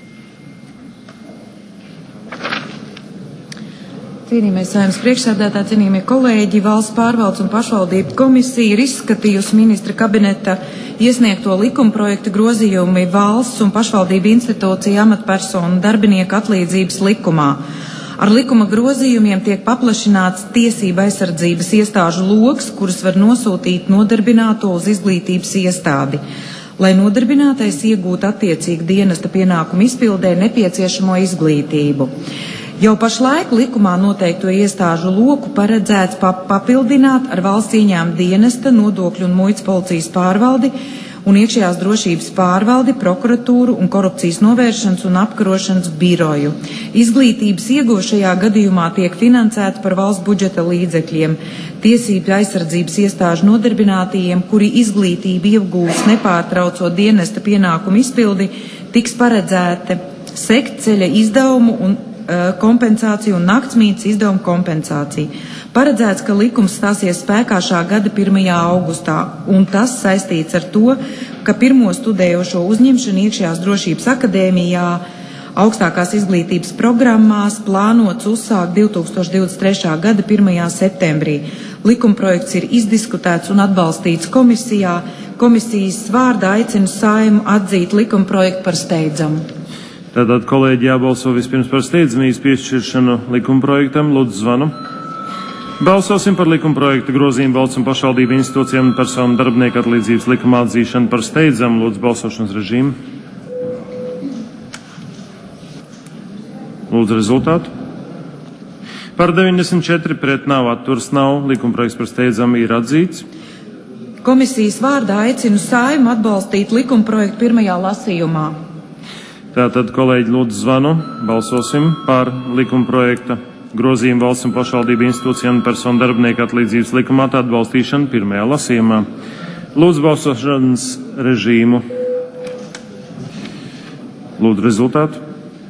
Cienījamais Saeimas priekšsēdētāji, cienījamie kolēģi, valsts pārvaldes un pašvaldību komisija ir izskatījusi ministra kabineta iesniegto likumprojektu grozījumi valsts un pašvaldību institūciju amatpersonu darbinieku atlīdzības likumā. Ar likuma grozījumiem tiek paplašināts tiesība aizsardzības iestāžu loks, kuras var nosūtīt nodarbināto uz izglītības iestādi, lai nodarbinātais iegūtu attiecīgi dienesta pienākumu izpildē nepieciešamo izglītību. Jau pašlaik likumā noteikto iestāžu loku paredzēts papildināt ar valsts ieņēmuma dienesta, nodokļu un muitas policijas pārvaldi un iekšējās drošības pārvaldi, prokuratūru un korupcijas novēršanas un apkarošanas biroju. Izglītības ieguva gadījumā tiek finansēta par valsts budžeta līdzekļiem. Tiesību aizsardzības iestāžu nodarbinātajiem, kuri izglītību iegūs nepārtraucot dienesta pienākumu izpildi, tiks paredzēta sekceļa izdevumu un kompensācija un naktsmītnes izdevuma kompensācija. Paredzēts, ka likums stāsies spēkā šā gada 1. augustā, un tas saistīts ar to, ka pirmo studējošo uzņemšanu iekšējās drošības akadēmijā augstākās izglītības programmās plānots uzsākt 2023. gada 1. septembrī. Likumprojekts ir izdiskutēts un atbalstīts komisijā. Komisijas vārdā aicinu Saeimu atzīt likumprojektu par steidzamu. Tātad kolēģi jābalso vispirms par steidzamības piešķiršanu likumprojektam. Lūdzu, zvanu. Balsosim par likumprojektu grozījumu valsts un pašvaldību institūcijām un personu darbinieku atlīdzības likuma atzīšanu par steidzamu. Lūdzu, balsošanas režīmu. Lūdzu, rezultātu. Par 94 pret nav, atturas nav. Likumprojekts par steidzamu ir atzīts. Komisijas vārdā aicinu Saeimu atbalstīt likumprojektu 1. lasījumā. Tātad, kolēģi, lūdzu zvanu, balsosim par likumprojekta grozījumu valsts un pašvaldību institūcijām un personu darbinieku atlīdzības likumā tā atbalstīšanu 1. lasījumā. Lūdzu balsošanas režīmu. Lūdzu rezultātu.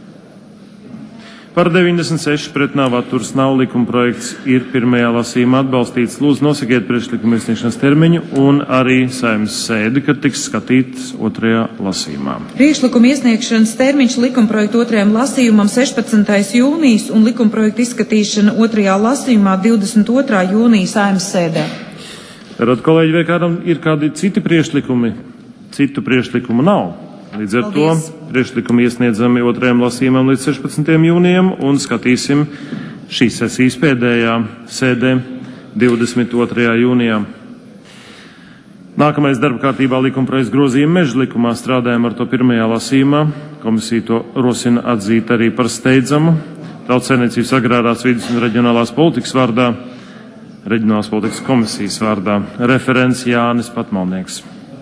Par 96 pret nav, atturas nav. Likumprojekts ir 1. lasījumā atbalstīts. Lūdzu nosakiet priekšlikuma iesniegšanas termiņu un arī Saeimas sēdi, kad tiks skatīts 2. lasījumā. Priekšlikuma iesniegšanas termiņš likumprojektu 2. lasījumam 16. jūnijas un likumprojektu izskatīšana 2. lasījumā 22. jūnija Saeimas sēdē. Tad, kolēģi, vai kādam ir kādi citi priekšlikumi? Citu priekšlikumu nav. Līdz ar to priekšlikumu iesniedzami 2. lasījumam līdz 16. jūnijam un skatīsim šīs sesijas pēdējā sēdē 22. jūnijā. Nākamais darba kārtībā likumprojekts grozījuma meža likumā. Strādājam ar to 1. lasījumā. Komisija to rosina atzīt arī par steidzamu. Tautsaimniecības agrārās vides un reģionālās politikas vārdā, reģionālās politikas komisijas vārdā. Referents Jānis Patmalnieks.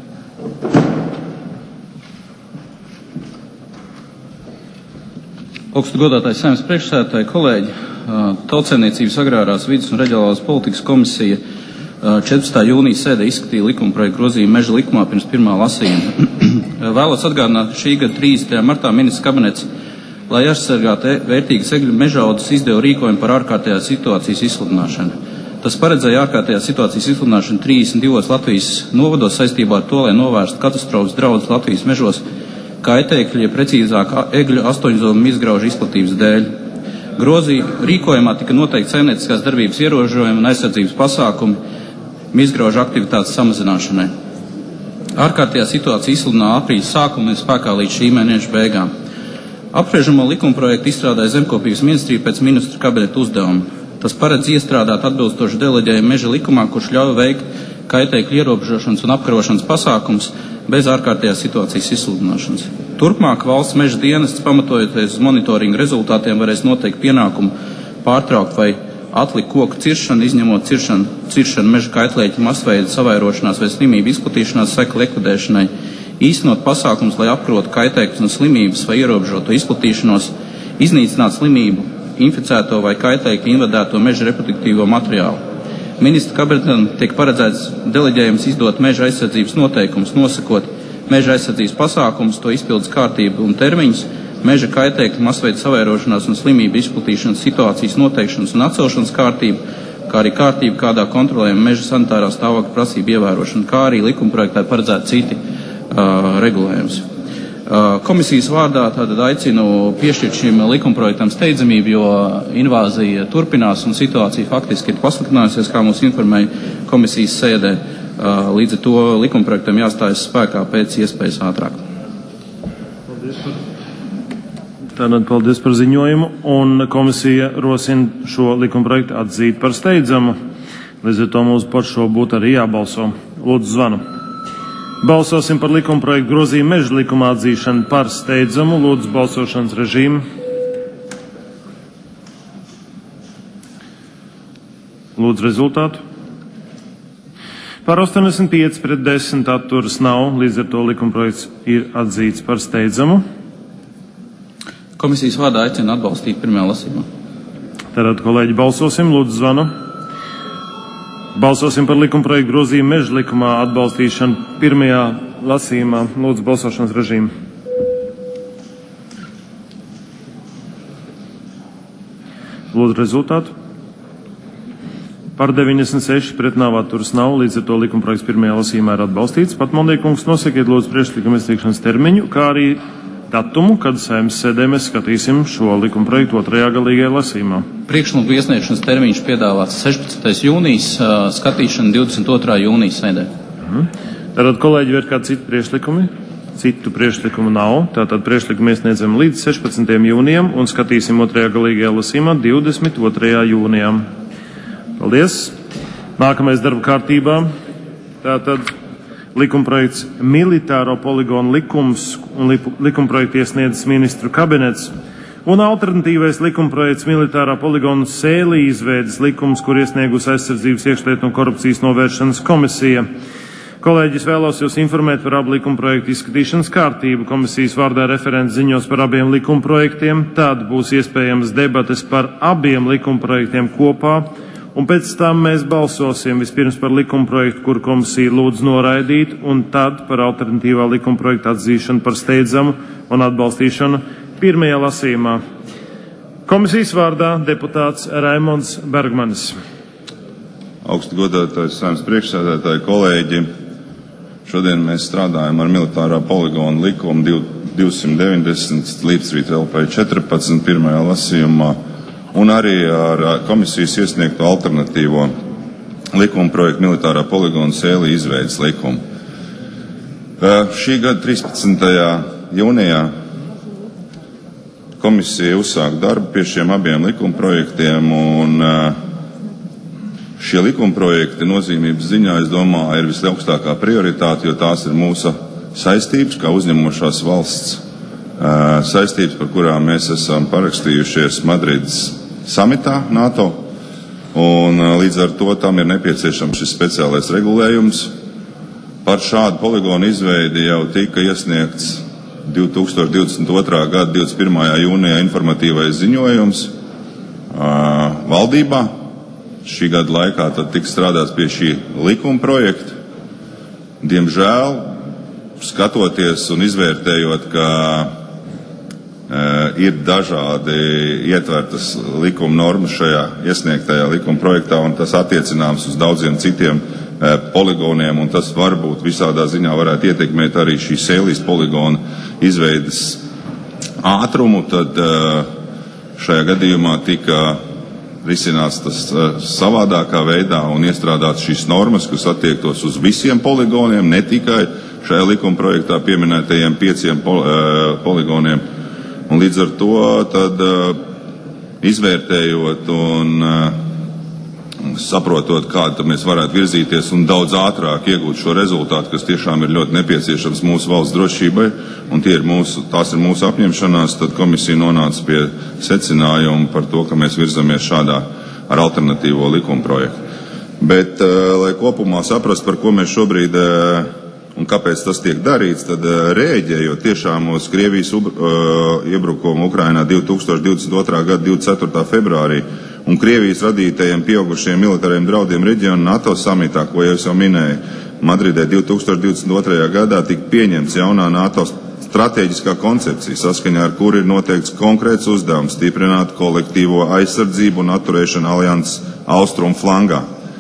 Augstu godātais Saeimas priekšsēdētāji, kolēģi, Tautsaimniecības agrārās vides un reģionālās politikas komisija 14. jūnija sēdē izskatīja likumprojektu grozījumu meža likumā pirms 1. lasījuma. Vēlos atgādināt, ka šī gada 30. martā ministrs kabinets, lai aizsargātu vērtīgas egļu mežaudus, izdeva rīkojumu par ārkārtējās situācijas izsludināšanu. Tas paredzēja ārkārtējās situācijas izsludināšanu 32 Latvijas novados saistībā ar to, lai novērstu katastrofas draudus Latvijas mežos, kaitēkļu, ja precīzāk egļu 8-zobu mizgraužu izplatības dēļ. Rīkojumā tika noteikti saimnieciskās darbības ierobežojumi un aizsardzības pasākumi mizgraužu aktivitātes samazināšanai. Ārkārtējā situācija izsludināta aprīļa sākumā un spēkā līdz šī mēneša beigām. Apspriežamo likumprojektu izstrādāja Zemkopības ministrija pēc ministra kabineta uzdevuma. Tas paredz iestrādāt atbilstoši deleģējumu meža likumā, kurš ļauj veikt kaitēkļu ierobežošanas un apkarošanas pasākums bez ārkārtējās situācijas izsludināšanas. Turpmāk valsts meža dienests, pamatojoties uz monitoringa rezultātiem, varēs noteikt pienākumu pārtraukt vai atlikt koku ciršanu, izņemot ciršanu meža kaitlēķu masveida savairošanās vai slimību izplatīšanās seku likvidēšanai, īstenot pasākums, lai apkarotu kaitēkļus un slimības vai ierobežotu izplatīšanos, iznīcināt slimību, inficēto vai kaitēkļu invadēto meža reproduktīvo materiālu. Ministra kabinetam tiek paredzēts deleģējums izdot meža aizsardzības noteikumus, nosakot meža aizsardzības pasākumus, to izpildes kārtību un termiņus, meža kaitēkļu, masveida savairošanās un slimību izplatīšanas situācijas noteikšanas un atcelšanas kārtību, kā arī kārtību, kādā kontrolējama meža sanitārā stāvokļa prasību ievērošana, kā arī likumprojektā paredzēti citi regulējums. Komisijas vārdā tātad aicinu piešķirt šim likumprojektam steidzamību, jo invāzija turpinās un situācija faktiski ir pasliktinājusies, kā mūs informēja komisijas sēdē. Līdz ar to likumprojektam jāstājas spēkā pēc iespējas ātrāk. Tātad paldies par ziņojumu, un komisija rosina šo likumprojektu atzīt par steidzamu. Līdz ar to mums par šo būtu arī jābalso. Lūdzu, zvanu. Balsosim par likumprojektu grozījumu meža likuma atzīšanu par steidzamu. Lūdzu, balsošanas režīmu. Lūdzu, rezultātu. Par 85 pret 10 atturas nav, līdz ar to likumprojekts ir atzīts par steidzamu. Komisijas vārdā aicina atbalstīt pirmajā lasījumā. Tātad, kolēģi, balsosim. Lūdzu, zvanu. Balsosim par likumprojektu grozījumu meža likumā atbalstīšanu pirmajā lasījumā. Lūdzu, balsošanas režīmu. Lūdzu, rezultātu. Par 96 pret nav atturas nav, līdz ar to likumprojekts pirmajā lasījumā ir atbalstīts. Pat Mondiekungs, nosakiet lūdzu priekšlikuma izteikšanas termiņu, kā arī datumu, kad Saeimas sēdē mēs skatīsim šo likumprojektu otrajā galīgajā lasījumā. Priekšlikuma iesniegšanas termiņš piedāvāts 16. jūnijas, skatīšana 22. jūnijas sēdē. Tātad, kolēģi, ir kādi citi priekšlikumi? Citu priekšlikumu nav. Tātad priekšlikumu iesniedzam līdz 16. jūnijam un skatīsim otrajā galīgajā lasījumā 22. jūnijā. Paldies. Nākamais darba kārtībā. Tātad likumprojekts militāro poligonu likums un likumprojektu iesniedzis ministru kabinets un alternatīvais likumprojekts militārā poligonu sēlī izveides likums, kur iesniegus aizsardzības iekšlietu un korupcijas novēršanas komisija. Kolēģis, vēlos jūs informēt par abu likumprojektu izskatīšanas kārtību. Komisijas vārdā referents ziņos par abiem likumprojektiem, tad būs iespējams debates par abiem likumprojektiem kopā. Un pēc tam mēs balsosim vispirms par likumprojektu, kur komisija lūdz noraidīt, un tad par alternatīvā likumprojekta atzīšanu par steidzamu un atbalstīšanu pirmajā lasījumā. Komisijas vārdā deputāts Raimonds Bergmanis. Augsti godātais Saeimas priekšsēdētāji, kolēģi, šodien mēs strādājam ar militārā poligona likumu 290 līdzsvīt LP 14 pirmajā lasījumā. Un arī ar komisijas iesniegto alternatīvo likuma projektu militārā poligona sēlī izveides likumu. Šī gada 13. jūnijā komisija uzsāka darbu pie šiem abiem likuma projektiem, un šie likuma projekti nozīmības ziņā, es domāju, ir visaugstākā prioritāte, jo tās ir mūsu saistības, kā uzņemošās valsts saistības, par kurām mēs esam parakstījušies Madrides samitā NATO, un līdz ar to tam ir nepieciešams šis speciālais regulējums. Par šādu poligonu izveidi jau tika iesniegts 2022. gada 21. jūnijā informatīvais ziņojums valdībā. Šī gada laikā tad tika strādāts pie šī likuma projekta. Diemžēl skatoties un izvērtējot, ka ir dažādi ietvertas likuma normas šajā iesniegtajā likuma projektā, un tas attiecināms uz daudziem citiem poligoniem, un tas varbūt visādā ziņā varētu ietekmēt arī šī Sēlijas poligona izveidas ātrumu, tad šajā gadījumā tika risināts tas savādākā veidā un iestrādāts šīs normas, kas attiektos uz visiem poligoniem, ne tikai šajā likuma projektā pieminētajiem 5 poligoniem. Un līdz ar to tad izvērtējot un saprotot, kāda mēs varētu virzīties un daudz ātrāk iegūt šo rezultātu, kas tiešām ir ļoti nepieciešams mūsu valsts drošībai, un tās ir mūsu apņemšanās, tad komisija nonāca pie secinājuma par to, ka mēs virzamies šādā ar alternatīvo likuma projektu. Bet, lai kopumā saprastu, par ko mēs šobrīd un kāpēc tas tiek darīts, tad rēģējot tiešām uz Krievijas iebrukumu Ukrainā 2022. gada 24. februārī un Krievijas radītajiem pieaugušiem militāriem draudiem reģionu NATO samitā, ko jau minēju, Madridē 2022. gadā tika pieņemts jaunā NATO stratēģiskā koncepcija, saskaņā ar kuru ir noteikts konkrēts uzdevums stiprināt kolektīvo aizsardzību un atturēšanu alianses austrumu flangā.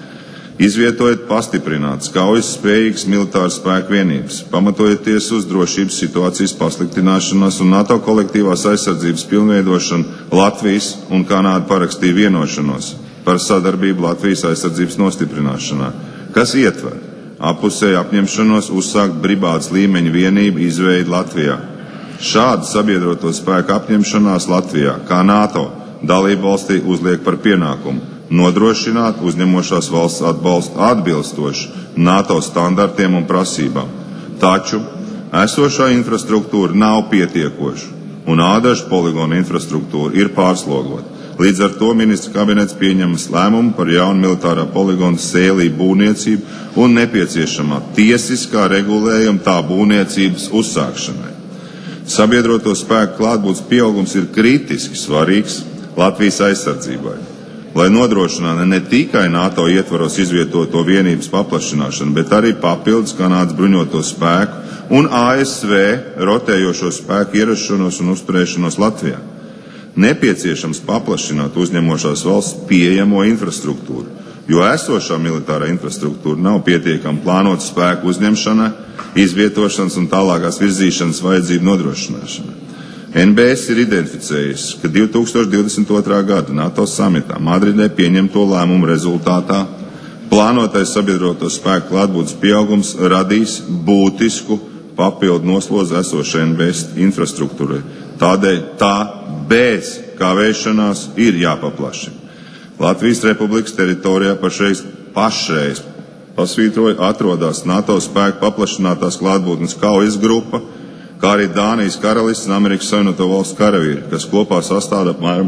Izvietojot pastiprināts, kaujas spējīgas militāras spēku vienības, pamatojoties uz drošības situācijas pasliktināšanos un NATO kolektīvās aizsardzības pilnveidošanu, Latvijas un Kanāda parakstīja vienošanos par sadarbību Latvijas aizsardzības nostiprināšanā, kas ietver appusēju apņemšanos uzsākt brigādes līmeņa vienību izveidi Latvijā. Šāda sabiedroto spēku apņemšanās Latvijā, kā NATO dalību valstī, uzliek par pienākumu nodrošināt uzņemošās valsts atbalstu atbilstoši NATO standartiem un prasībām. Taču esošā infrastruktūra nav pietiekoša, un Ādažu poligona infrastruktūra ir pārslogota. Līdz ar to ministra kabinets pieņemas lēmumu par jaunu militārā poligona Sēlī būvniecību un nepieciešamā tiesiskā regulējuma tā būvniecības uzsākšanai. Sabiedroto spēku klātbūtnes pieaugums ir kritiski svarīgs Latvijas aizsardzībai, lai nodrošinātu ne tikai NATO ietvaros izvietoto vienības paplašināšanu, bet arī papildus Kanādas bruņoto spēku un ASV rotējošo spēku ierašanos un uzturēšanos Latvijā. Nepieciešams paplašināt uzņemošās valsts pieejamo infrastruktūru, jo esošā militārā infrastruktūra nav pietiekama plānot spēku uzņemšanai, izvietošanas un tālākās virzīšanas vajadzību nodrošināšanai. NBS ir identificējis, ka 2022. gada NATO samitā Madridē pieņemto lēmumu rezultātā plānotais sabiedroto spēku klātbūtnes pieaugums radīs būtisku papildu noslozi esošai NBS infrastruktūrai. Tādēļ tā bez kavēšanās ir jāpaplašina. Latvijas Republikas teritorijā pašreiz pasvītroja atrodas NATO spēku paplašinātās klātbūtnes kaujas grupa, kā arī Dānijas karalists un Amerikas Savienoto Valstu karavīri, kas kopā sastāv apmēram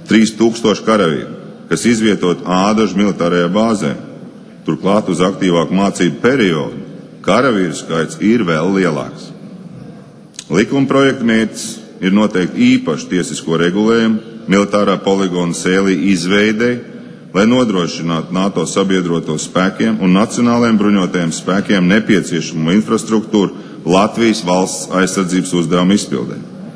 3000 karavīru, kas izvietot Ādažu militārajā bāzē. Turklāt uz aktīvāku mācību periodu karavīru skaits ir vēl lielāks. Likuma projekta mērķis ir noteikti īpaši tiesisko regulējumu militārā poligona Sēlī izveidei, lai nodrošinātu NATO sabiedroto spēkiem un nacionālajiem bruņotajiem spēkiem nepieciešamo infrastruktūru Latvijas valsts aizsardzības uzdevumu izpildē.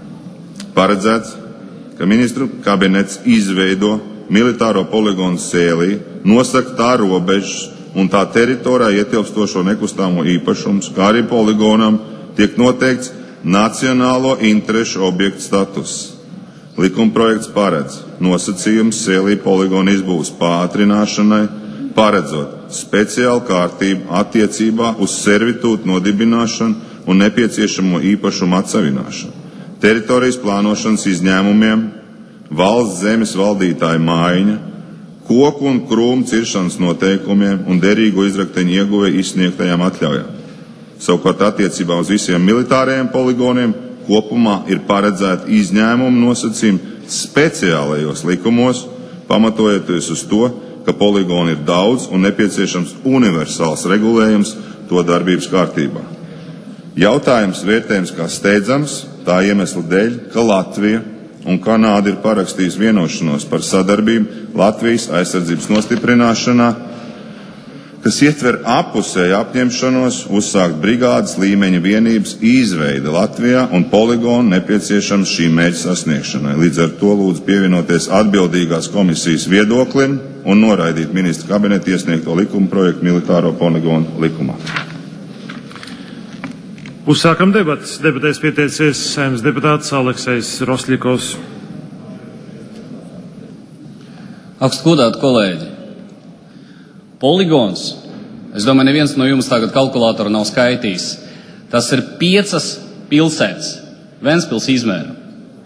Paredzēts, ka ministru kabinets izveido militāro poligonu Sēlī, nosaka tā robežas un tā teritorijā ietilpstošo nekustamo īpašumus, kā arī poligonam tiek noteikts nacionālo interešu objektu status. Likumprojekts paredz nosacījums Sēlī poligona izbūves pātrināšanai, paredzot speciālu kārtību attiecībā uz servitūtu nodibināšanu un nepieciešamo īpašumu atsavināšanu, teritorijas plānošanas izņēmumiem, valsts zemes valdītāja maiņa, koku un krūmu ciršanas noteikumiem un derīgo izrakteņu ieguvēju izsniegtajām atļaujām. Savukārt attiecībā uz visiem militārajiem poligoniem kopumā ir paredzēta izņēmumu nosacījumi speciālajos likumos, pamatojoties uz to, ka poligoni ir daudz un nepieciešams universāls regulējums to darbības kārtībā. Jautājums vērtējums kā steidzams tā iemesla dēļ, ka Latvija un Kanāda ir parakstījusi vienošanos par sadarbību Latvijas aizsardzības nostiprināšanā, kas ietver appusēju apņemšanos uzsākt brigādes līmeņa vienības izveidi Latvijā un poligonu nepieciešams šī mērķa sasniegšanai. Līdz ar to lūdzu pievienoties atbildīgās komisijas viedoklim un noraidīt ministra kabineta iesniegto likuma projektu militāro poligonu likumā. Uzsākam debatas. Debatēs pieteicies Saeimas deputāts Aleksejs Rosļikovs. Augstgodāti kolēģi, poligons, es domāju, neviens no jums tagad kalkulātoru nav skaitījis. Tas ir 5 pilsētas, Ventspils izmēra.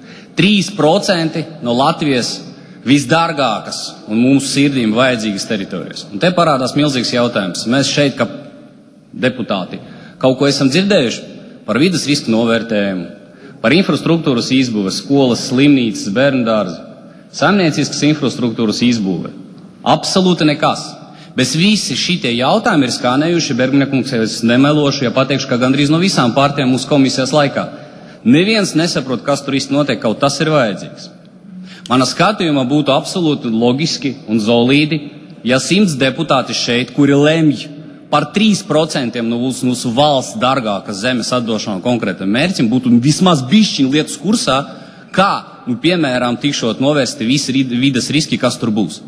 3% no Latvijas visdārgākas un mūsu sirdīm vajadzīgas teritorijas. Un te parādās milzīgs jautājums. Mēs šeit, kā deputāti, kaut ko esam dzirdējuši par vides risku novērtējumu, par infrastruktūras izbūve, skolas, slimnīcas, bērndārzi, saimnieciskas infrastruktūras izbūve. Absolūti nekas. Bez visi šitie jautājumi ir skanējuši, Bergmaņkungs, es nemelošu, ja pateikšu, ka gandrīz no visām partijām mūsu komisijas laikā. Neviens nesaprot, kas tur īsti notiek, kaut tas ir vajadzīgs. Mana skatījuma būtu absolūti logiski un solīdi, ja 100 deputāti šeit, kuri lemj par 3% no mūsu valsts dārgākas zemes atdošanu konkrētam mērķim, būtu vismaz bišķiņ lietas kursā, kā, piemēram, tikšot novērsti visi vides riski, kas tur būs.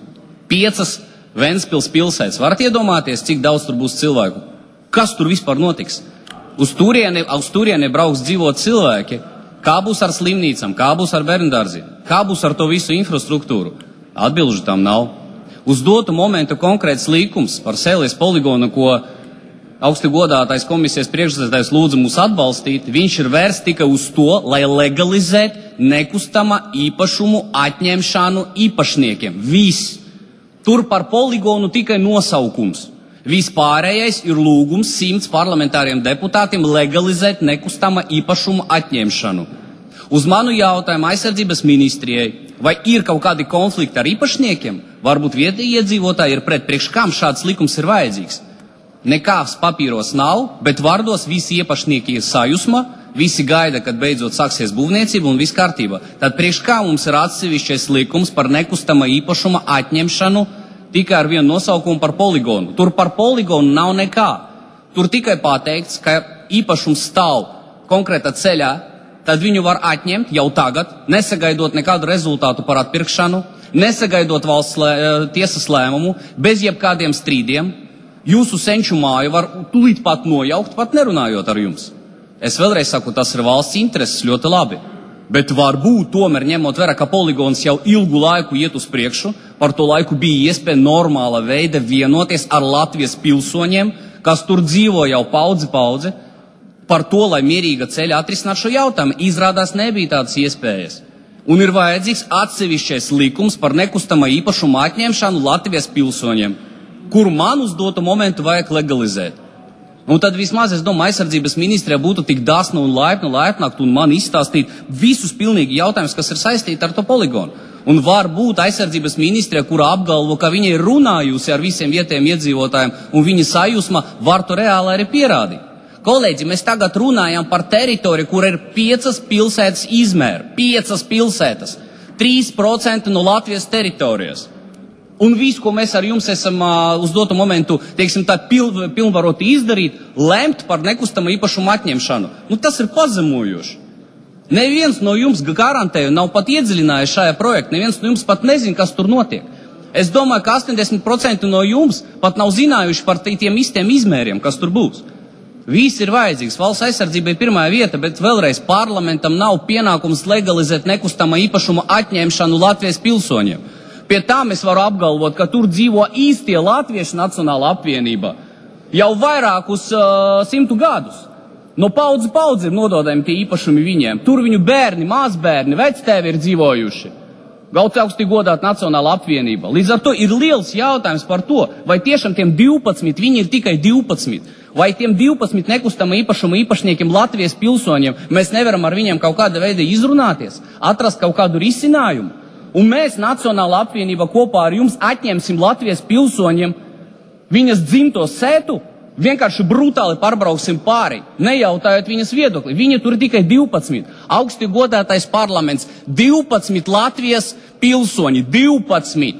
5 Ventspils pilsētas. Varat iedomāties, cik daudz tur būs cilvēku? Kas tur vispār notiks? Uz turieni brauks dzīvot cilvēki. Kā būs ar slimnīcām? Kā būs ar bērndārziem? Kā būs ar to visu infrastruktūru? Atbilžu tam nav. Uz dotu momentu konkrēts līkums par Sēlijas poligonu, ko augsti godātais komisijas priekšsēdētājs lūdza mūs atbalstīt, viņš ir vērsts tikai uz to, lai legalizētu nekustama īpašumu atņemšanu īpašniekiem. Viss. Tur par poligonu tikai nosaukums. Vispārējais ir lūgums 100 parlamentāriem deputātiem legalizēt nekustama īpašumu atņemšanu. Uz manu jautājumu aizsardzības ministrijai, vai ir kaut kādi konflikti ar īpašniekiem, varbūt vietējie iedzīvotāji ir pret, priekš kam šāds likums ir vajadzīgs. Nekāds papīros nav, bet vārdos visi īpašnieki ir sajūsma, visi gaida, kad beidzot sāksies būvniecība un viss kārtībā. Tad priekš kā mums ir atsevišķais likums par nekustama īpašuma atņemšanu tikai ar vienu nosaukumu par poligonu. Tur par poligonu nav nekā. Tur tikai pateikts, ka īpašums stāv konkrēta ceļā, tad viņu var atņemt jau tagad, nesagaidot nekādu rezultātu par atpirkšanu, nesagaidot valsts tiesas lēmumu, bez jebkādiem strīdiem. Jūsu senču māju var tūlīt pat nojaukt, pat nerunājot ar jums. Es vēlreiz saku, tas ir valsts intereses ļoti labi. Bet varbūt tomēr ņemot vērā, ka poligons jau ilgu laiku iet uz priekšu, par to laiku bija iespēja normāla veida vienoties ar Latvijas pilsoņiem, kas tur dzīvo jau paudzi, par to, lai mierīga ceļa atrisināt šo jautājumu. Izrādās nebija tādas iespējas. Un ir vajadzīgs atsevišķais likums par nekustama īpašuma atņemšanu Latvijas pilsoņiem, kuru man uz dotu momentu vajag legalizēt. Un tad vismaz, es domāju, aizsardzības ministrijā būtu tik dāsna un laipnākt un man izstāstīt visus pilnīgi jautājumus, kas ir saistīti ar to poligonu. Un varbūt aizsardzības ministrijā, kura apgalvo, ka viņa ir runājusi ar visiem vietējiem iedzīvotājiem un viņa sajūsma var to reāli arī pierādīt. Kolēģi, mēs tagad runājam par teritoriju, kur ir 5 pilsētas izmēra. 5 pilsētas. 3% no Latvijas teritorijas. Un visu, ko mēs ar jums esam uz dotu momentu, teiksim tā, pilnvaroti izdarīt, lemt par nekustama īpašuma atņemšanu. Tas ir pazemojoši. Neviens no jums garantēju nav pat iedziļinājies šajā projektā, neviens no jums pat nezin, kas tur notiek. Es domāju, ka 80% no jums pat nav zinājuši par tiem istiem izmēriem, kas tur būs. Viss ir vajadzīgs, valsts aizsardzībai pirmā vieta, bet vēlreiz parlamentam nav pienākums legalizēt nekustama īpašuma atņemšanu Latvijas pilsoņiem. Pie tām es varu apgalvot, ka tur dzīvo īstie latvieši Nacionāla apvienība jau vairākus 100 gadus. No paudzi ir nododami tie īpašumi viņiem. Tur viņu bērni, mazbērni, vectēvi ir dzīvojuši. Gauts augsti godāt Nacionāla apvienība. Līdz ar to ir liels jautājums par to, vai tiešām tiem 12, viņi ir tikai 12, vai tiem 12 nekustama īpašuma īpašniekiem Latvijas pilsoņiem mēs nevaram ar viņiem kaut kāda veida izrunāties, atrast kaut kādu risinājumu. Un mēs, Nacionāla apvienība, kopā ar jums atņemsim Latvijas pilsoņiem viņas dzimto sētu, vienkārši brutāli pārbrauksim pāri, nejautājot viņas viedokli. Viņi tur tikai 12. Augsti godātais parlaments, 12 Latvijas pilsoņi, 12.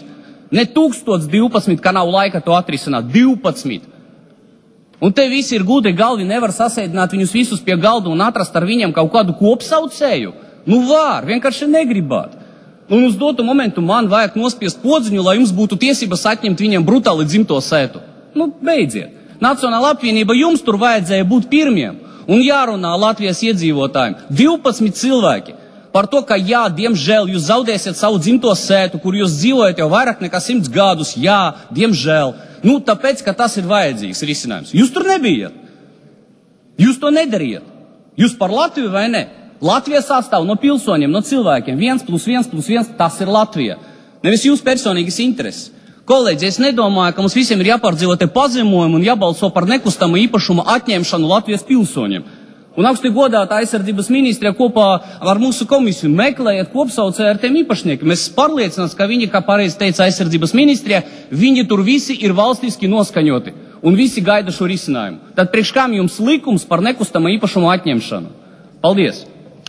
Ne 1012, ka nav laika to atrisināt, 12. Un te visi ir gudri galvi, nevar sasēdināt viņus visus pie galda un atrast ar viņiem kaut kādu kopsaucēju. Nu var, vienkārši negribāt. Un uz dotu momentu man vajag nospiest podziņu, lai jums būtu tiesības atņemt viņiem brutāli dzimto sētu. Nu, beidziet. Nacionāla apvienība jums tur vajadzēja būt pirmiem. Un jārunā Latvijas iedzīvotājiem. 12 cilvēki. Par to, ka jā, diemžēl, jūs zaudēsiet savu dzimto sētu, kur jūs dzīvojat jau vairāk nekā 100 gadus. Jā, diemžēl. Nu, tāpēc, ka tas ir vajadzīgs risinājums. Jūs tur nebijat. Jūs to nedarījat. Jūs par Latviju vai ne? Latvija sastāv no pilsoņiem, no cilvēkiem. 1+1+1, tas ir Latvija. Nevis jūs personīgas intereses. Kolēģi, es nedomāju, ka mums visiem ir jāpārdzīvo te pazemojumi un jābalso par nekustamo īpašumu atņemšanu Latvijas pilsoņiem. Un augsti godātā aizsardzības ministrija kopā ar mūsu komisiju meklējiet kopsaucēju ar tiem īpašniekiem. Es pārliecināts, ka viņi, kā pareizi teica aizsardzības ministrija, viņi tur visi ir valstiski noskaņoti un visi gaida šo risinājumu. Tad priekš kam jums likums par nekustamo īpašumu atņemšanu? Paldies!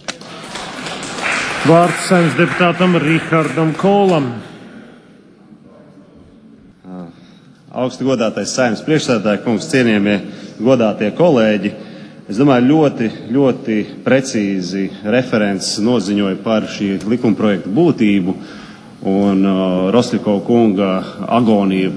Vārds Saeimas deputātam Rihardam Kolam. Augsti godātais Saeimas priekšsēdētāja kungs, cienījamie godātie kolēģi. Es domāju, ļoti precīzi referents noziņoja par šī likumprojekta būtību un Rosļikova kunga agoniju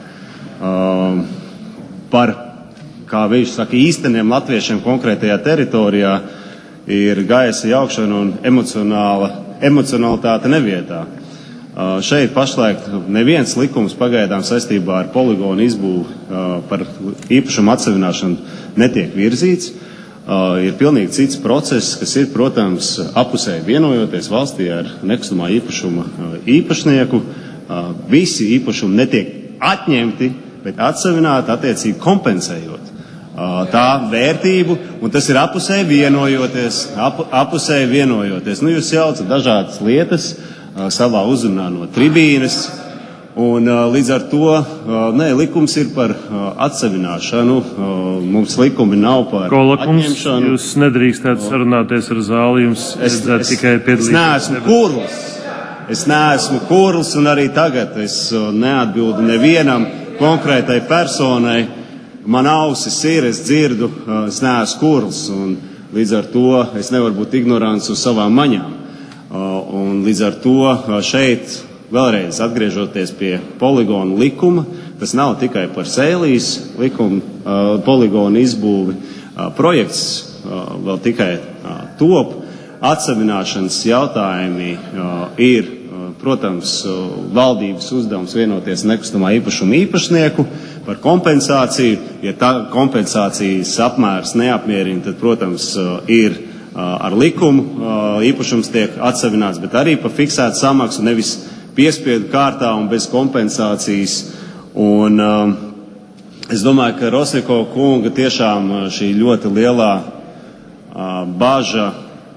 par, kā viņš saka, īsteniem latviešiem konkrētajā teritorijā ir gaisa jaukšana un emocionalitāte nevietā. Šeit pašlaik neviens likums pagaidām saistībā ar poligonu izbūvu par īpašumu atsevināšanu netiek virzīts. Ir pilnīgi cits process, kas ir, protams, apusēji vienojoties valstī ar nekustamā īpašuma īpašnieku. Visi īpašumi netiek atņemti, bet atsevināti attiecīgi kompensējot tā vērtību, un tas ir apusēji vienojoties. Nu, jūs jaucat dažādas lietas savā uzrunā no tribīnes, un līdz ar to likums ir par atsevināšanu, mums likumi nav par atņemšanu. Jūs nedrīkstētu sarunāties ar zāli, jums vajadzētu tikai piedalīties. Es neesmu kurls, un arī tagad es neatbildu nevienam konkrētai personai. Man ausis ir, es dzirdu, es neesmu kurls, un līdz ar to es nevaru būt ignorants uz savām maņām. Un līdz ar to šeit vēlreiz atgriežoties pie poligonu likuma, tas nav tikai par Sēlijas likumu poligonu izbūvi. Projekts vēl tikai top. Atsevināšanas jautājumi ir, protams, valdības uzdevums vienoties nekustamā īpašuma īpašnieku par kompensāciju. Ja tā kompensācijas apmērs neapmierina, tad, protams, ir ar likumu īpašums tiek atsevināts, bet arī par fiksētu samaksu, nevis piespiedu kārtā un bez kompensācijas. Un es domāju, ka Rosļikova kunga tiešām šī ļoti lielā baža,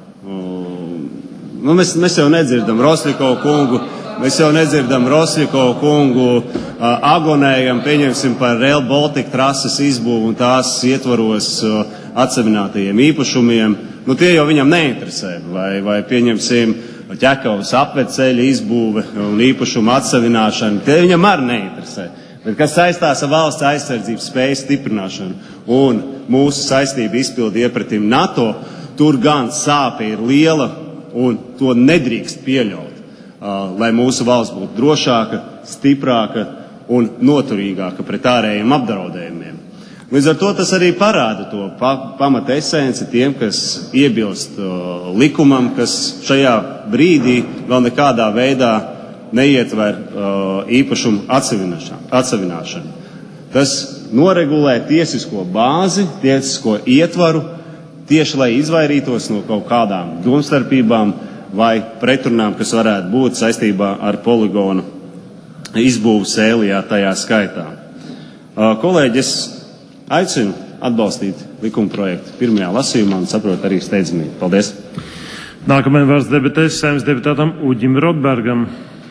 mēs jau nedzirdam Rosļikovu kungu agonējam, pieņemsim par Rail Baltica trases izbūvu un tās ietvaros atsevinātajiem īpašumiem. Nu, tie jau viņam neinteresē, vai pieņemsim Ķekavas apveceļa izbūve un īpašuma atsevināšana, tie viņam arī neinteresē. Bet kas saistās ar valsts aizsardzības spējas stiprināšanu un mūsu saistību izpildi iepratim NATO, tur gan sāpe ir liela un to nedrīkst pieļaut, lai mūsu valsts būtu drošāka, stiprāka un noturīgāka pret ārējiem apdraudējumiem. Līdz ar to tas arī parāda to pamata esenci tiem, kas iebilst likumam, kas šajā brīdī vēl nekādā veidā neietver īpašumu atsevināšanu. Tas noregulē tiesisko bāzi, tiesisko ietvaru, tieši lai izvairītos no kaut kādām domstarpībām vai pretrunām, kas varētu būt saistībā ar poligonu izbūvu Sēlijā tajā skaitā. Kolēģi, es aicinu atbalstīt likumprojektu pirmajā lasījumā un saprotu arī steidzamību. Paldies! Nākamajam vārds debatēs Saeimas deputātam Uģim Rotbergam.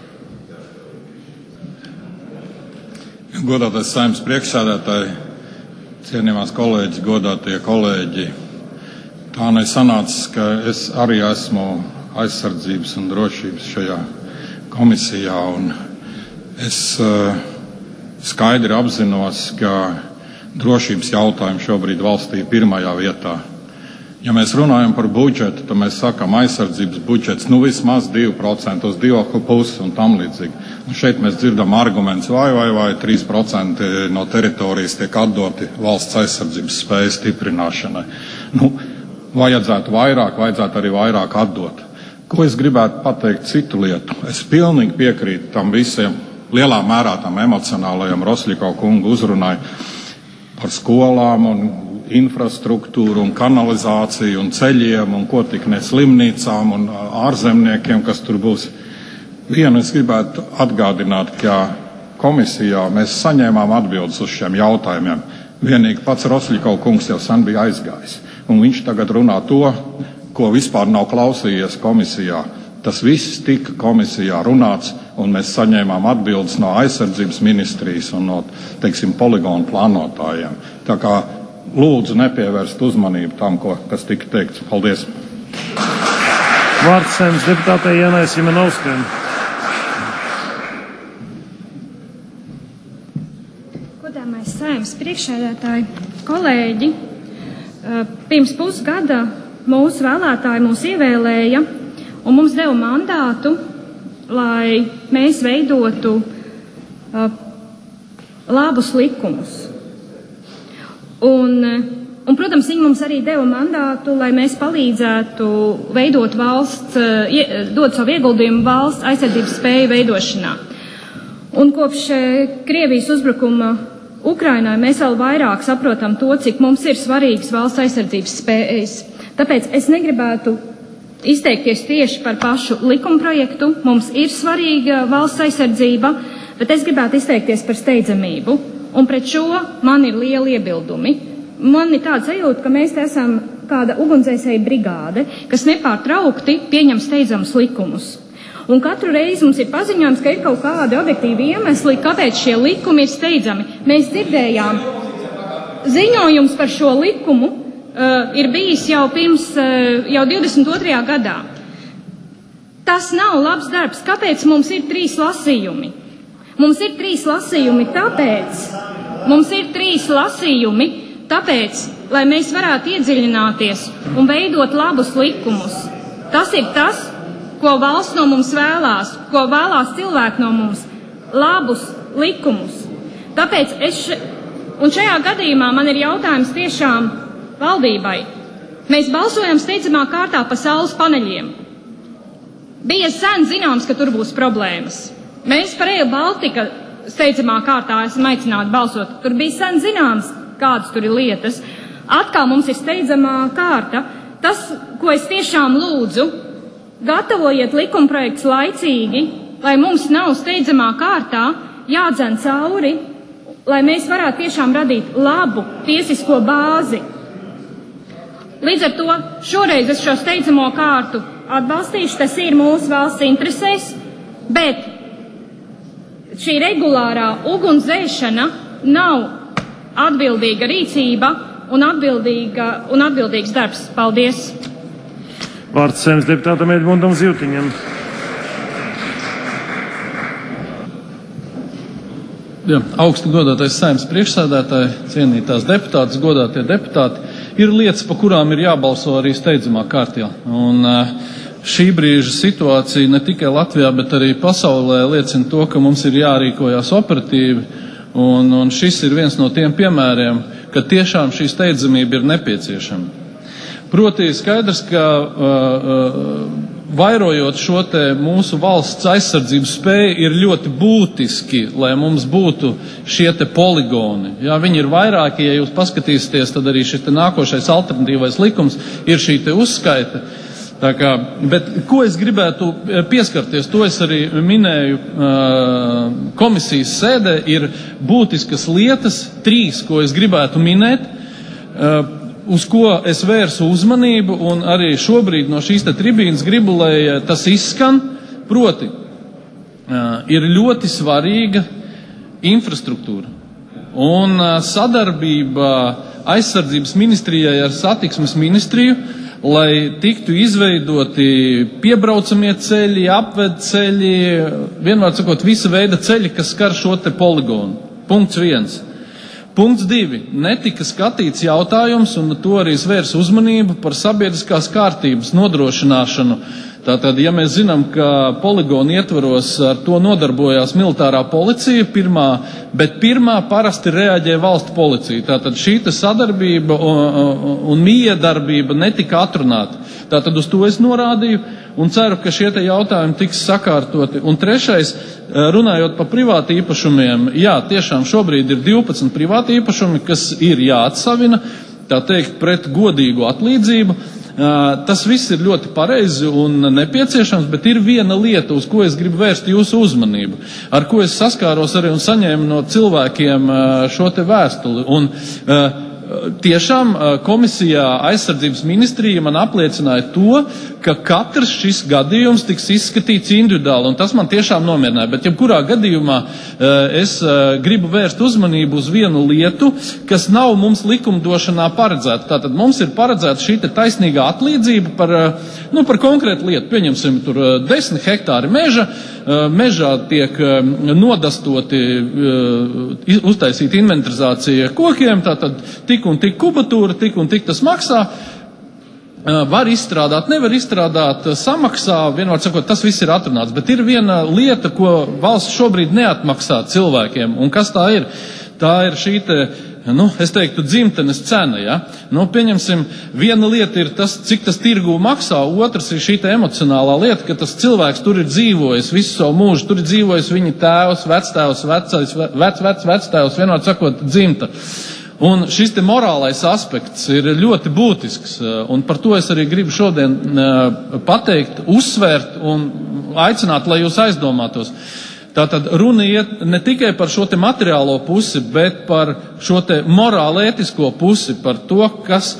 Godātais Saeimas priekšsēdētāji, cienījamās kolēģis, godātie kolēģi, tā nesanācis, ka es arī esmu aizsardzības un drošības šajā komisijā, un Es skaidri apzinos, ka drošības jautājumi šobrīd valstī ir pirmajā vietā. Ja mēs runājam par budžetu, tad mēs sakam aizsardzības budžets, vismaz 2%, uz 2,5% un tam līdzīgi. Un šeit mēs dzirdam arguments, vai 3% no teritorijas tiek atdoti valsts aizsardzības spējas stiprināšanai. Vajadzētu vairāk, vajadzētu arī vairāk atdot. Ko es gribētu pateikt citu lietu? Es pilnīgi piekrītu tam visiem, lielā mērā tam emocionālajam Rosļiko kungu uzrunai par skolām un infrastruktūru un kanalizāciju un ceļiem un ko tik ne slimnīcām un ārzemniekiem, kas tur būs. Vienu es gribētu atgādināt, ka komisijā mēs saņēmām atbildes uz šiem jautājumiem. Vienīgi pats Rosļiko kungs jau sen bija aizgājis. Un viņš tagad runā to, ko vispār nav klausījies komisijā. Tas viss tika komisijā runāts, un mēs saņēmām atbildes no aizsardzības ministrijas un no, poligonu plānotājiem. Tā kā lūdzu nepievērst uzmanību tam, kas tika teikts. Paldies. Vārds Saeimas deputātei Janai Simonovskai. Godāmais Saeimas priekšsēdētāji, kolēģi, pirms pusgada mūsu vēlētāji mūs ievēlēja un mums deva mandātu, lai mēs veidotu labus likumus. Un, protams, viņi mums arī deva mandātu, lai mēs palīdzētu veidot dot savu ieguldījumu valsts aizsardzības spēju veidošanā. Un kopš Krievijas uzbrukuma Ukrainai mēs vēl vairāk saprotam to, cik mums ir svarīgas valsts aizsardzības spējas. Tāpēc es negribētu izteikties tieši par pašu likumprojektu. Mums ir svarīga valsts aizsardzība, bet es gribētu izteikties par steidzamību. Un pret šo man ir lieli iebildumi. Man ir tāds sajūta, ka mēs esam kāda ugunsdzēsēja brigāde, kas nepārtraukti pieņem steidzamus likumus. Un katru reizi mums ir paziņojums, ka ir kaut kādi objektīvi iemesli, kāpēc šie likumi ir steidzami. Mēs dzirdējām ziņojums par šo likumu ir bijis jau 22. gadā. Tas nav labs darbs. Kāpēc mums ir 3 lasījumi? Mums ir 3 lasījumi, tāpēc, lai mēs varētu iedziļināties un veidot labus likumus. Tas ir tas, ko valsts no mums vēlās, ko vēlās cilvēki no mums – labus likumus. Tāpēc un šajā gadījumā man ir jautājums tiešām valdībai. Mēs balsojam steidzamā kārtā pa saules paneļiem. Bija sen zināms, ka tur būs problēmas. Mēs par Rail Baltica steidzamā kārtā esam aicināti balsot. Tur bija sen zināms, kādas tur ir lietas. Atkal mums ir steidzamā kārta. Tas, ko es tiešām lūdzu, gatavojiet likumprojektus laicīgi, lai mums nav steidzamā kārtā jādzen cauri, lai mēs varētu tiešām radīt labu tiesisko bāzi. Līdz ar to šoreiz es šo steidzamo kārtu atbalstīšu, tas ir mūsu valsts interesēs, bet šī regulārā ugunsdzēšana nav atbildīga rīcība un atbildīgs darbs. Paldies! Vārds Saeimas deputātam Edmundam Zivtiņam. Augsti godātais Saeimas priekšsēdētāji, cienītās deputātas, godātie deputāti, ir lietas, pa kurām ir jābalso arī steidzamā kārtā. Un šī brīža situācija ne tikai Latvijā, bet arī pasaulē liecina to, ka mums ir jārīkojās operatīvi, un šis ir viens no tiem piemēriem, ka tiešām šī steidzamība ir nepieciešama. Proti skaidrs, ka vairojot šo te mūsu valsts aizsardzības spēju ir ļoti būtiski, lai mums būtu šie te poligoni. Jā, viņi ir vairāki, ja jūs paskatīsieties, tad arī šis te nākošais alternatīvais likums ir šī te uzskaita. Tā kā, bet ko es gribētu pieskarties, to es arī minēju komisijas sēdē, ir būtiskas lietas, 3, ko es gribētu minēt, uz ko es vērsu uzmanību, un arī šobrīd no šīs te tribīnas gribu, lai tas izskan. Proti, ir ļoti svarīga infrastruktūra un sadarbība aizsardzības ministrijai ar satiksmes ministriju lai tiktu izveidoti piebraucamie ceļi, apvedceļi, vienmēr sakot, visa veida ceļi, kas skar šo te poligonu. Punkts 1. Punkts 2. Netika skatīts jautājums, un to arī svērs uzmanību par sabiedriskās kārtības nodrošināšanu. Tātad, ja mēs zinām, ka poligonu ietvaros ar to nodarbojās militārā policija bet pirmā parasti reaģē valsts policija. Tātad šīta sadarbība un miedarbība netika atrunāta. Tātad uz to es norādīju un ceru, ka šie te jautājumi tiks sakārtoti. Un trešais, runājot par privāti īpašumiem, jā, tiešām šobrīd ir 12 privāti īpašumi, kas ir jāatsavina, tā teikt, pret godīgu atlīdzību. Tas viss ir ļoti pareizi un nepieciešams, bet ir viena lieta, uz ko es gribu vērst jūsu uzmanību, ar ko es saskāros arī un saņēmu no cilvēkiem šo te vēstuli. Un tiešām komisijā aizsardzības ministrija man apliecināja to, ka katrs šis gadījums tiks izskatīts individuāli, un tas man tiešām nomierināja. Bet jebkurā gadījumā es gribu vērst uzmanību uz vienu lietu, kas nav mums likumdošanā paredzēta. Tātad mums ir paredzēta šī taisnīgā atlīdzība par konkrētu lietu. Pieņemsim tur 10 hektāri mežā tiek nodastoti, uztaisīta inventarizācija kokiem, tātad tik un tik kubatūra, tik un tik tas maksā. Var izstrādāt, nevar izstrādāt, samaksā, vienmēr sakot, tas viss ir atrunāts, bet ir viena lieta, ko valsts šobrīd neatmaksā cilvēkiem, un kas tā ir? Tā ir šī te, es teiktu, dzimtenes cena, ja? Pieņemsim, viena lieta ir tas, cik tas tirgū maksā, otrs ir šī te emocionālā lieta, ka tas cilvēks tur ir dzīvojis visu savu mūžu, tur ir dzīvojis viņa tēvs, vectēvs, vectēvs, vienmēr sakot, dzimta. Un šis te morālais aspekts ir ļoti būtisks, un par to es arī gribu šodien pateikt, uzsvērt un aicināt, lai jūs aizdomātos. Tātad runa iet ne tikai par šo te materiālo pusi, bet par šo te morāli-ētisko pusi, par to, kas,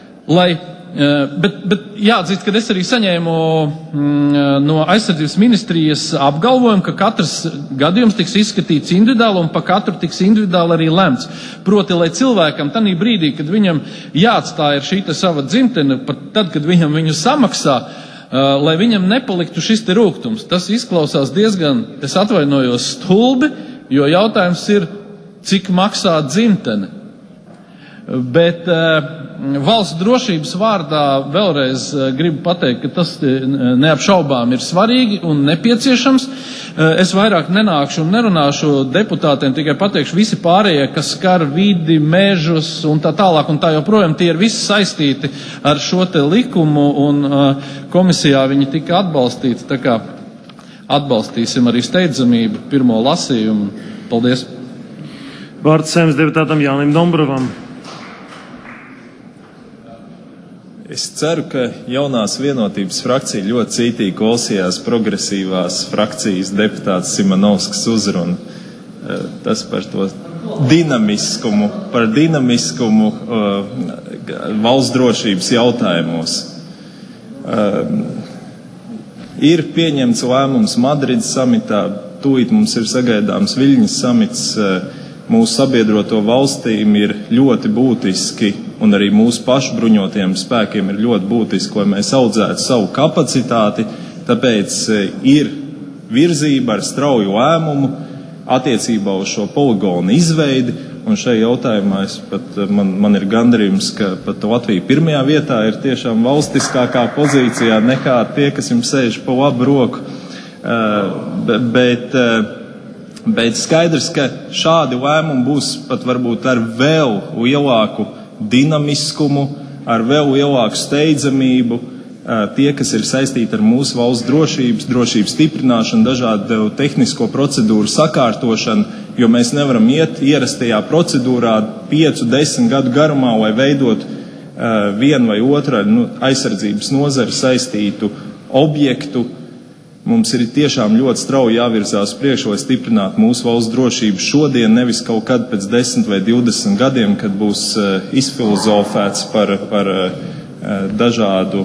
bet jāatzīst, ka es arī saņēmu no aizsardzības ministrijas apgalvojumu, ka katrs gadījums tiks izskatīts individuāli un par katru tiks individuāli arī lemts. Proti, lai cilvēkam tanī brīdī, kad viņam jāatstāja šī te sava dzimtene, pat tad, kad viņam viņu samaksā, lai viņam nepaliktu šis te rūgtums. Tas izklausās diezgan, es atvainojos, stulbi, jo jautājums ir, cik maksā dzimtene. Bet valsts drošības vārdā vēlreiz gribu pateikt, ka tas neapšaubām ir svarīgi un nepieciešams. Es vairāk nenākšu un nerunāšu deputātiem, tikai pateikšu visi pārējie, kas skar vidi, mežus un tā tālāk un tā joprojām, tie ir visi saistīti ar šo te likumu un komisijā viņi tika atbalstīti, tā kā atbalstīsim arī steidzamību pirmo lasījumu. Paldies. Vārds Saeimas deputātam Jānim Dombrovam. Es ceru, ka jaunās vienotības frakcija ļoti cītīgi klausījās progresīvās frakcijas deputāts Simonovskas uzrunu. Tas par to dinamiskumu valsts drošības jautājumos. Ir pieņemts lēmums Madrides samitā, tūlīt mums ir sagaidāms Viļņas samits. Mūsu sabiedroto valstīm ir ļoti būtiski, un arī mūsu pašu bruņotajiem spēkiem ir ļoti būtiski, lai mēs audzētu savu kapacitāti, tāpēc ir virzība ar strauju lēmumu attiecībā uz šo poligonu izveidi, un šajā jautājumā man ir gandarījums, ka pat Latvija pirmajā vietā ir tiešām valstiskākā pozīcijā nekā tie, kas jums sēž pa labu roku, bet skaidrs, ka šādi lēmumi būs pat varbūt ar vēl lielāku dinamiskumu, ar vēl lielāku steidzamību, tie, kas ir saistīti ar mūsu valsts drošības stiprināšanu, dažādu tehnisko procedūru sakārtošanu, jo mēs nevaram iet ierastajā procedūrā 5-10 gadu garumā, lai veidot vienu vai otru aizsardzības nozari saistītu objektu. Mums ir tiešām ļoti strauji jāvirzās priekš, lai stiprinātu mūsu valsts drošību šodien, nevis kaut kad pēc 10 vai 20 gadiem, kad būs izfilozofēts par dažādu,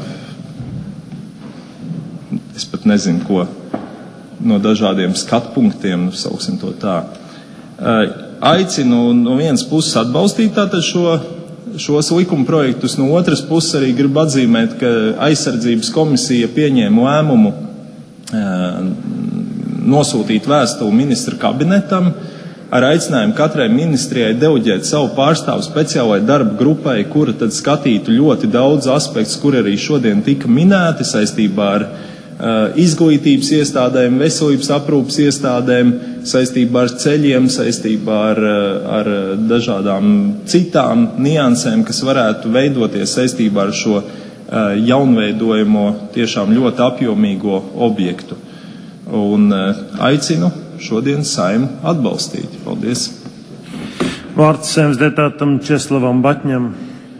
es pat nezinu ko, no dažādiem skatpunktiem, sauksim to tā. Aicinu no vienas puses atbalstīt tātad šo šos likuma projektus. No otras puses arī gribu atzīmēt, ka aizsardzības komisija pieņēma lēmumu nosūtīt vēstuli ministra kabinetam ar aicinājumu katrai ministrijai deleģēt savu pārstāvu speciālai darba grupai, kura tad skatītu ļoti daudz aspektus, kur arī šodien tika minēti saistībā ar izglītības iestādēm, veselības aprūpas iestādēm, saistībā ar ceļiem, saistībā ar dažādām citām niansēm, kas varētu veidoties saistībā ar šo jaunveidojamo tiešām ļoti apjomīgo objektu. Un aicinu šodien Saimu atbalstīt. Paldies. Vārds Saeimas deputātam Česlavam Baķņam.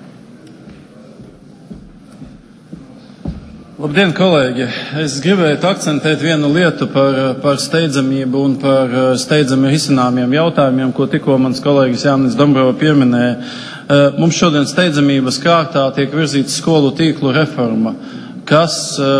Labdien, kolēģi! Es gribētu akcentēt vienu lietu par steidzamību un par steidzami risināmiem jautājumiem, ko tikko mans kolēģis Jānis Dombrova pieminēja. Mums šodien steidzamības kārtā tiek virzīta skolu tīklu reforma, kas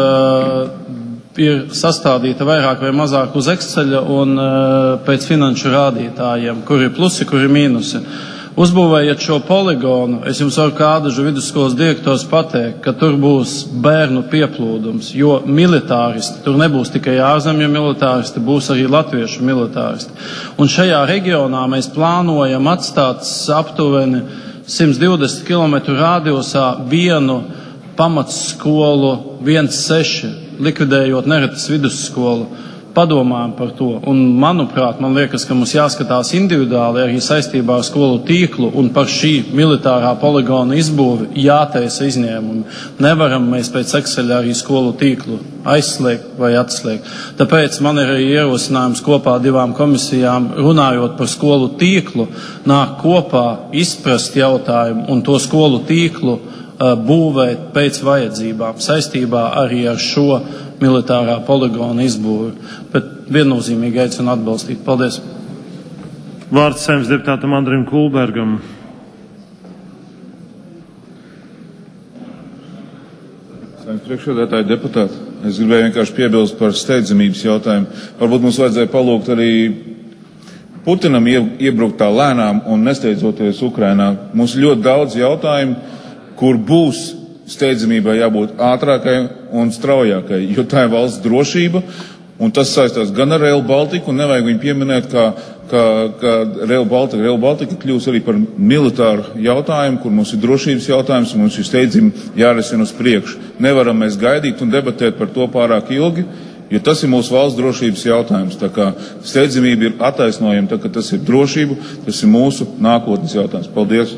ir sastādīta vairāk vai mazāk uz Exceļa un pēc finanšu rādītājiem, kur ir plusi, kur ir mīnusi. Uzbūvējot šo poligonu, es jums varu kā Ādažu vidusskolas direktors pateikt, ka tur būs bērnu pieplūdums, jo militāristi, tur nebūs tikai ārzemju militāristi, būs arī latviešu militāristi. Un šajā reģionā mēs plānojam atstāt aptuveni 120 km radiusā vienu pamatskolu 1.6, likvidējot Neretas vidusskolu. Padomājam par to. Un, manuprāt, man liekas, ka mums jāskatās individuāli arī saistībā ar skolu tīklu un par šī militārā poligona izbūvi jātaisa izņēmumi. Nevaram mēs pēc Exceļa arī skolu tīklu aizslēgt vai atslēgt. Tāpēc man ir arī ierosinājums kopā divām komisijām, runājot par skolu tīklu, nāk kopā izprast jautājumu un to skolu tīklu būvēt pēc vajadzībām, saistībā arī ar šo militārā poligona izbūvi. Bet viennozīmīgi aicinu atbalstīt. Paldies. Vārds Saeimas deputātam Andrim Kulbergam. Saeimas priekšsēdētāji, deputāti, es gribēju vienkārši piebilst par steidzamības jautājumu. Varbūt mums vajadzēja palūgt arī Putinam iebrukt tā lēnām un nesteidzoties Ukrainā. Mums ļoti daudz jautājumu, kur būs steidzamībai jābūt ātrākai un straujākai, jo tā ir valsts drošība, un tas saistās gan ar Rail Baltiku, un nevajag viņu pieminēt, ka Rail Baltica kļūs arī par militāru jautājumu, kur mums ir drošības jautājums, un mums ir steidzami jārisina uz priekšu. Nevaram mēs gaidīt un debatēt par to pārāk ilgi, jo tas ir mūsu valsts drošības jautājums. Tā kā steidzamība ir attaisnojama, tā ka tas ir drošība, tas ir mūsu nākotnes jautājums. Paldies!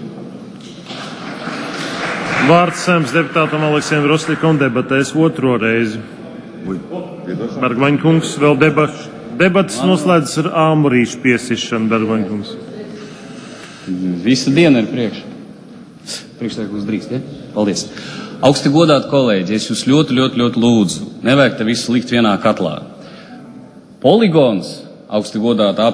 Vārds Saeimas deputātam Aleksejam Rostikam debatēs otro reizi. Bergmaņkungs vēl debatas noslēdzas ar āmurīšu piesišanu, Bergmaņkungs. Visa diena ir priekš. Priekšsēdētājs drīkst, ja? Paldies. Augsti godāt kolēģi, es jūs ļoti lūdzu. Nevajag te visu likt vienā katlā. Poligons, augsti godātā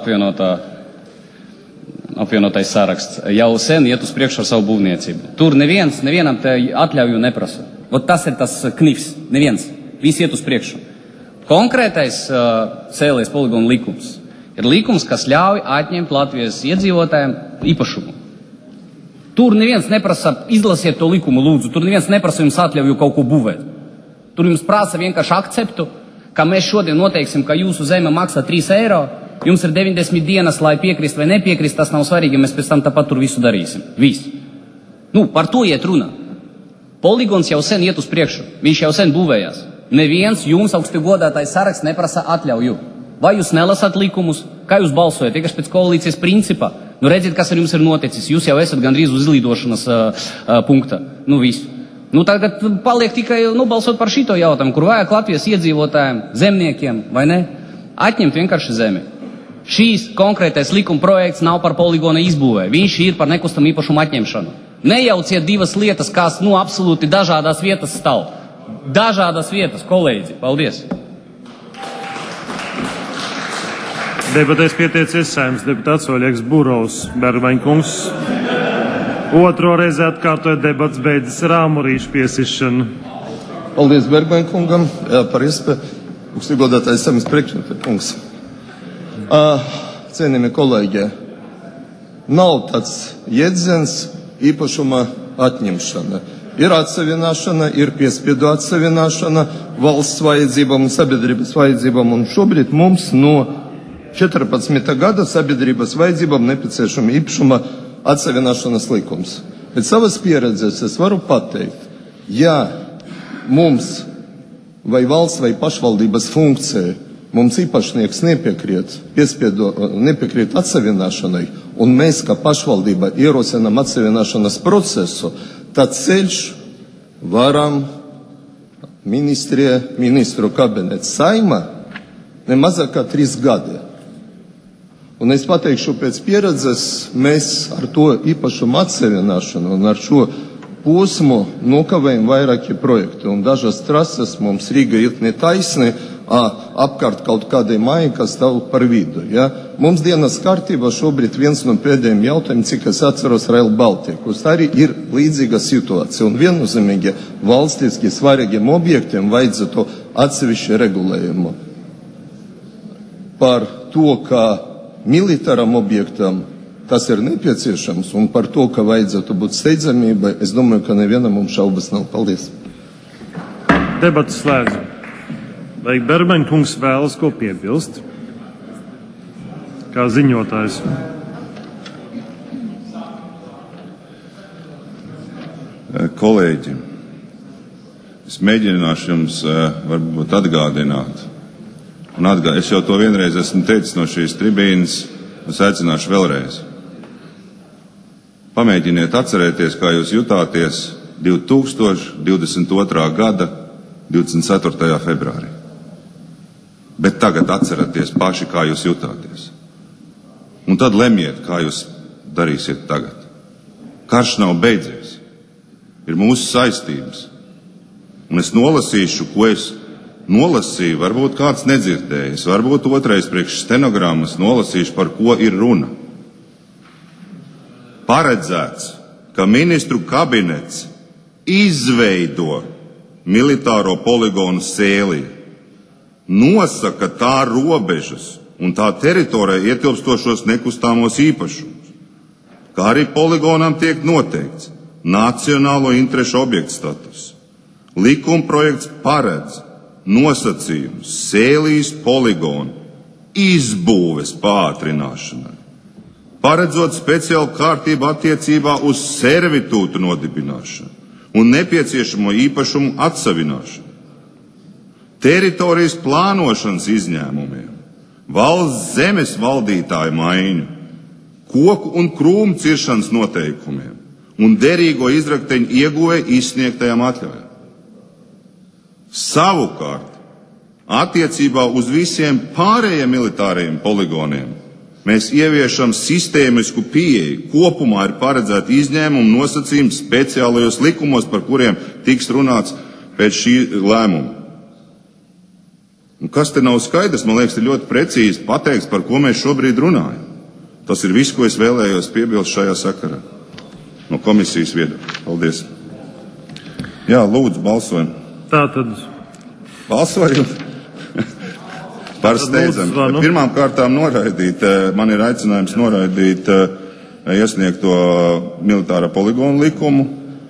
apvienotais saraksts, jau sen iet uz priekšu ar savu būvniecību. Tur nevienam te atļauju neprasa. Ot tas ir tas knifs. Neviens. Visi iet uz priekšu. Konkrētais cēlies poligona likums ir likums, kas ļauj atņemt Latvijas iedzīvotājiem īpašumu. Tur neviens neprasa izlasiet to likumu, lūdzu. Tur neviens neprasa jums atļauju kaut ko būvēt. Tur jums prasa vienkārši akceptu, ka mēs šodien noteiksim, ka jūsu zeme maksā 3 eiro. Jums ir 90 dienas, lai piekrist vai nepiekrist, tas nav svarīgi, mēs pēc tam tāpat tur visu darīsim. Viss. Par to iet runa. Poligons jau sen iet uz priekšu. Viņš jau sen būvējās. Neviens jums augsti godātais saraksts neprasa atļauju. Vai jūs nelasat likumus? Kā jūs balsojat? Tikai pēc koalīcijas principa. Redziet, kas ar jums ir noticis. Jūs jau esat gandrīz uz izlidošanas punkta. Viss. Tagad paliek tikai balsot par šito jautājumu, kur vajag Latvijas iedzīvotājiem, zemniekiem, vai ne? Atņemt vienkārši zemi. Šīs konkrētais likuma projekts nav par poligona izbūvē. Viņš ir par nekustamu īpašumu atņemšanu. Nejauciet divas lietas, kas absolūti dažādās vietas stāv. Dažādas vietas, kolēģi. Paldies. Debatēs pieteicies Saeimas deputāts Oļegs Burovs. Bergmaņkungs otro reizi atkārtoja debats, beidzas ar āmurīšu piesišanu. Paldies Bergmaņkungam par iespēju. Godātais Saeimas priekšsēdētājs. Cienījamie kolēģi, nav tāds jēdziens īpašuma atņemšana. Ir atseviināšana, ir piespiedu atseviināšana valsts vajadzībām un sabiedrības vajadzībām, un šobrīd mums no 14. gada sabiedrības vajadzībām nepieciešama īpašuma atseviināšanas likums. Bet savas pieredzes es varu pateikt, ja mums vai valsts vai pašvaldības funkcija mums īpašnieks nepiekrīt atseviināšanai, un mēs, kā pašvaldība, ierosinām atseviināšanas procesu, tad ceļš varam ministru kabinets Saima ne mazāk kā 3 gadi. Un es pateikšu pēc pieredzes, mēs ar to īpašumu atseviināšanu un ar šo posmu nokavējam vairāki projekti. Un dažas trases mums Rīga iet netaisni, apkārt kaut kādai mājai, kas stāv par vidu. Ja? Mums dienas kārtībā šobrīd viens no pēdējiem jautājumiem, cik es atceros, Rail Baltica, kus arī ir līdzīga situācija. Un viennozīmīgi valstiski svarīgiem objektiem vajadzētu atsevišķi regulējumu. Par to, ka militāram objektam tas ir nepieciešams, un par to, ka vajadzētu būt steidzamībai, es domāju, ka nevienam mums šaubas nav. Paldies. Debatas slēdz. Vai Bergmaņa kungs vēlas ko piebilst? Kā ziņotājs. Kolēģi, es mēģināšu jums varbūt atgādināt. Es jau to vienreiz esmu teicis no šīs tribīnes, es aicināšu vēlreiz. Pamēģiniet atcerēties, kā jūs jutāties 2022. gada 24. februārī. Bet tagad atcerieties paši, kā jūs jutāties. Un tad lemjiet, kā jūs darīsiet tagad. Karš nav beidzies. Ir mūsu saistības. Un es nolasīšu, ko es nolasīju. Varbūt kāds nedzirdējis. Varbūt otrais priekš stenogrammas nolasīšu, par ko ir runa. Paredzēts, ka ministru kabinets izveido militāro poligonu Sēlī, nosaka tā robežas un tā teritorijā ietilpstošos nekustamos īpašumus, kā arī poligonam tiek noteikts nacionālo interešu objektu status. Likumprojekts paredz nosacījumus Sēlijas poligonu izbūves pātrināšanai, paredzot speciālu kārtību attiecībā uz servitūtu nodibināšanu un nepieciešamo īpašumu atsavināšanu, teritorijas plānošanas izņēmumiem, valsts zemes valdītāju maiņu, koku un krūmu ciršanas noteikumiem un derīgo izrakteņu ieguvēju izsniegtajām atļaujām. Savukārt, attiecībā uz visiem pārējiem militārajiem poligoniem mēs ieviešam sistēmisku pieeju. Kopumā ir paredzēti izņēmumu nosacījumi speciālajos likumos, par kuriem tiks runāts pēc šī lēmuma. Un kas te nav skaidrs, man liekas, ir ļoti precīzi pateikts, par ko mēs šobrīd runājam. Tas ir viss, ko es vēlējos piebilst šajā sakarā no komisijas viedokļa. Paldies. Jā, lūdzu, balsojam. Tātad. Balsojam. Par steidzami. Pirmām kārtām noraidīt, man ir aicinājums noraidīt iesniegto militāra poligonu likumu.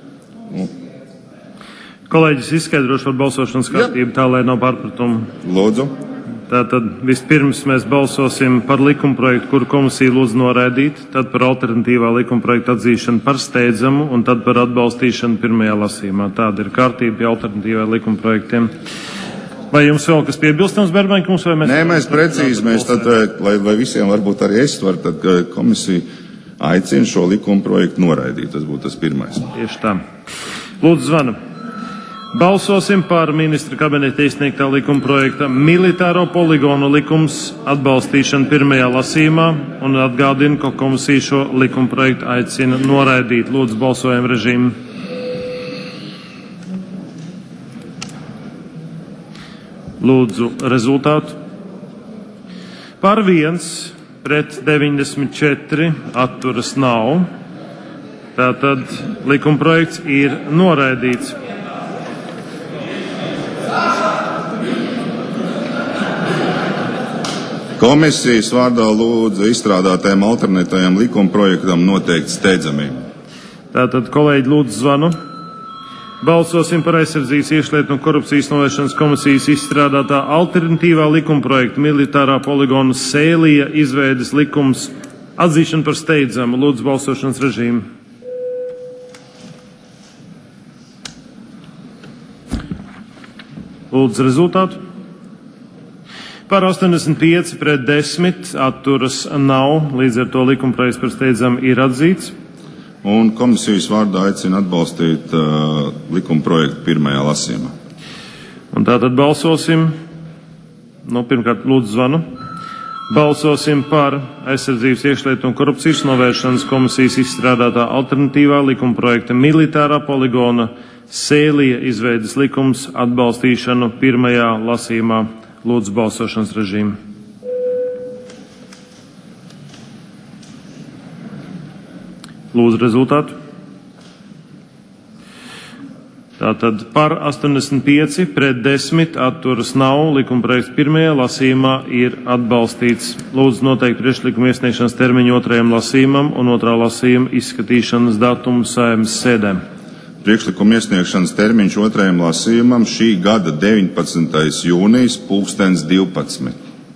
Kolēģis izskaidrošu par balsošanas kārtību tā, lai nav pārpratumu. Lūdzu. Tātad vispirms mēs balsosim par likumprojektu, kuru komisija lūdz noraidīt, tad par alternatīvā likumprojektu atzīšanu par steidzamu un tad par atbalstīšanu pirmajā lasījumā. Tāda ir kārtība pie alternatīvā likumprojektiem. Vai jums vēl kas piebilstams, Bergmaņa kungs, vai mēs? Nē, mēs precīzi, mēs tad, lai visiem varbūt arī es varu, tad komisija aicina šo likumprojektu noraidīt. Tas būtu tas pirmais. Tieši tā. Lūdzu, zvanu. Balsosim par ministra kabineta izsniegtā likumprojekta militāro poligonu likums atbalstīšanu pirmajā lasījumā un atgādinu, ka komisija šo likumprojektu aicina noraidīt. Lūdzu, balsojam režīmu. Lūdzu, rezultātu. Par 1 pret 94 atturas nav. Tātad likumprojekts ir noraidīts. Komisijas vārdā lūdzu izstrādātajam alternatīvajam likumprojektam noteikt steidzamību. Tātad, kolēģi, lūdzu zvanu. Balsosim par aizsardzības iekšlietu un korupcijas novēršanas komisijas izstrādātā alternatīvā likumprojekta militārā poligona Sēlija izveides likums atzīšanu par steidzamu. Lūdzu, balsošanas režīmu. Lūdzu, rezultātu. Par 85 pret 10 atturas nav, līdz ar to likumprojekts par steidzamu ir atzīts. Un komisijas vārdā aicina atbalstīt likumprojektu pirmajā lasījumā. Un tātad balsosim. Pirmkārt, lūdzu zvanu. Balsosim par aizsardzības iekšlietu un korupcijas novēršanas komisijas izstrādātā alternatīvā likumprojekta militārā poligona Sēlija izveides likums atbalstīšanu pirmajā lasījumā. Lūdzu, balsošanas režīmu. Lūdzu, rezultātu. Tātad par 85 pret 10 atturas nav. Likumprojekts pirmajā lasījumā ir atbalstīts. Lūdzu, noteikti priekšlikuma iesniegšanas termiņu otrajam lasījumam un otrā lasījuma izskatīšanas datumu Saeimas sēdēm. Priekšlikuma iesniegšanas termiņš otrajam lasījumam šī gada 19. jūnijas 12.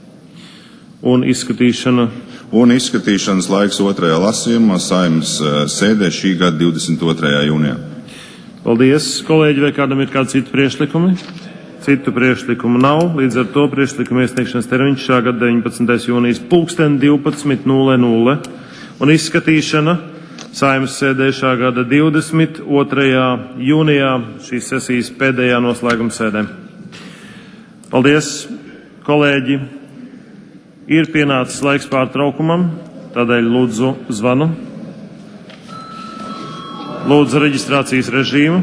Un izskatīšanas laiks otrajā lasījumā Saeimas sēdē šī gada 22. jūnijā. Paldies, kolēģi, vai kādam ir kādi citi priekšlikumi? Citu priekšlikumu nav, līdz ar to priekšlikuma iesniegšanas termiņš šā gada 19. jūnijas 12:00 un izskatīšana Saeimas sēdē šā gada 22. jūnijā šīs sesijas pēdējā noslēguma sēdē. Paldies, kolēģi! Ir pienācis laiks pārtraukumam, tādēļ lūdzu zvanu. Lūdzu reģistrācijas režīmu.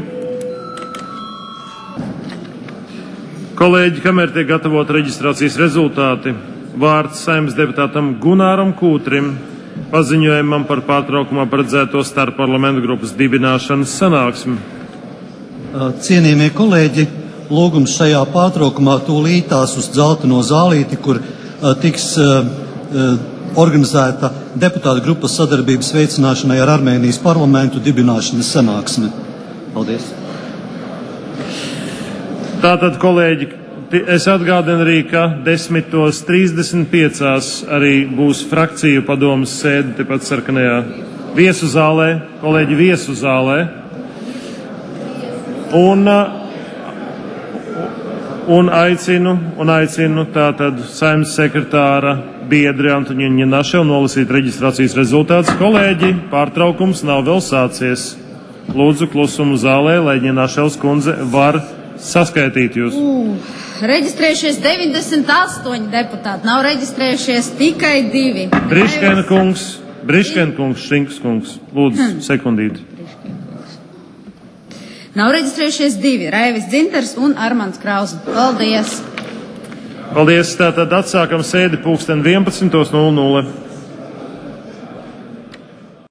Kolēģi, kamēr tiek gatavot reģistrācijas rezultāti, vārds Saeimas deputātam Gunāram Kūtrim paziņojumam par pārtraukumā paredzēto starpparlamentu grupas dibināšanas sanāksmi. Cienījamie kolēģi, lūgums šajā pārtraukumā tūlītās uz dzelteno zālīti, kur tiks organizēta deputāta grupas sadarbības veicināšanai ar Armēnijas parlamentu dibināšanas sanāksme. Paldies. Tātad, kolēģi, es atgādinu arī, ka 10:35 arī būs frakciju padomas sēde tepat sarkanajā viesu zālē, kolēģi viesu zālē. Un aicinu tātad Saeimas sekretāra biedri Antoņiņa Naševu nolasīt reģistrācijas rezultātus. Kolēģi, pārtraukums nav vēl sācies. Lūdzu klusumu zālē, lai Naševs kundze var saskaitīt jūs. Reģistrējušies 98 deputāti, nav reģistrējušies tikai 2. Briškēna kungs, Šinkas kungs, lūdzu sekundīti. Nav reģistrējušies 2, Raivis Dzinters un Armands Kraus. Paldies! Paldies, tātad atsākam sēdi 11:00.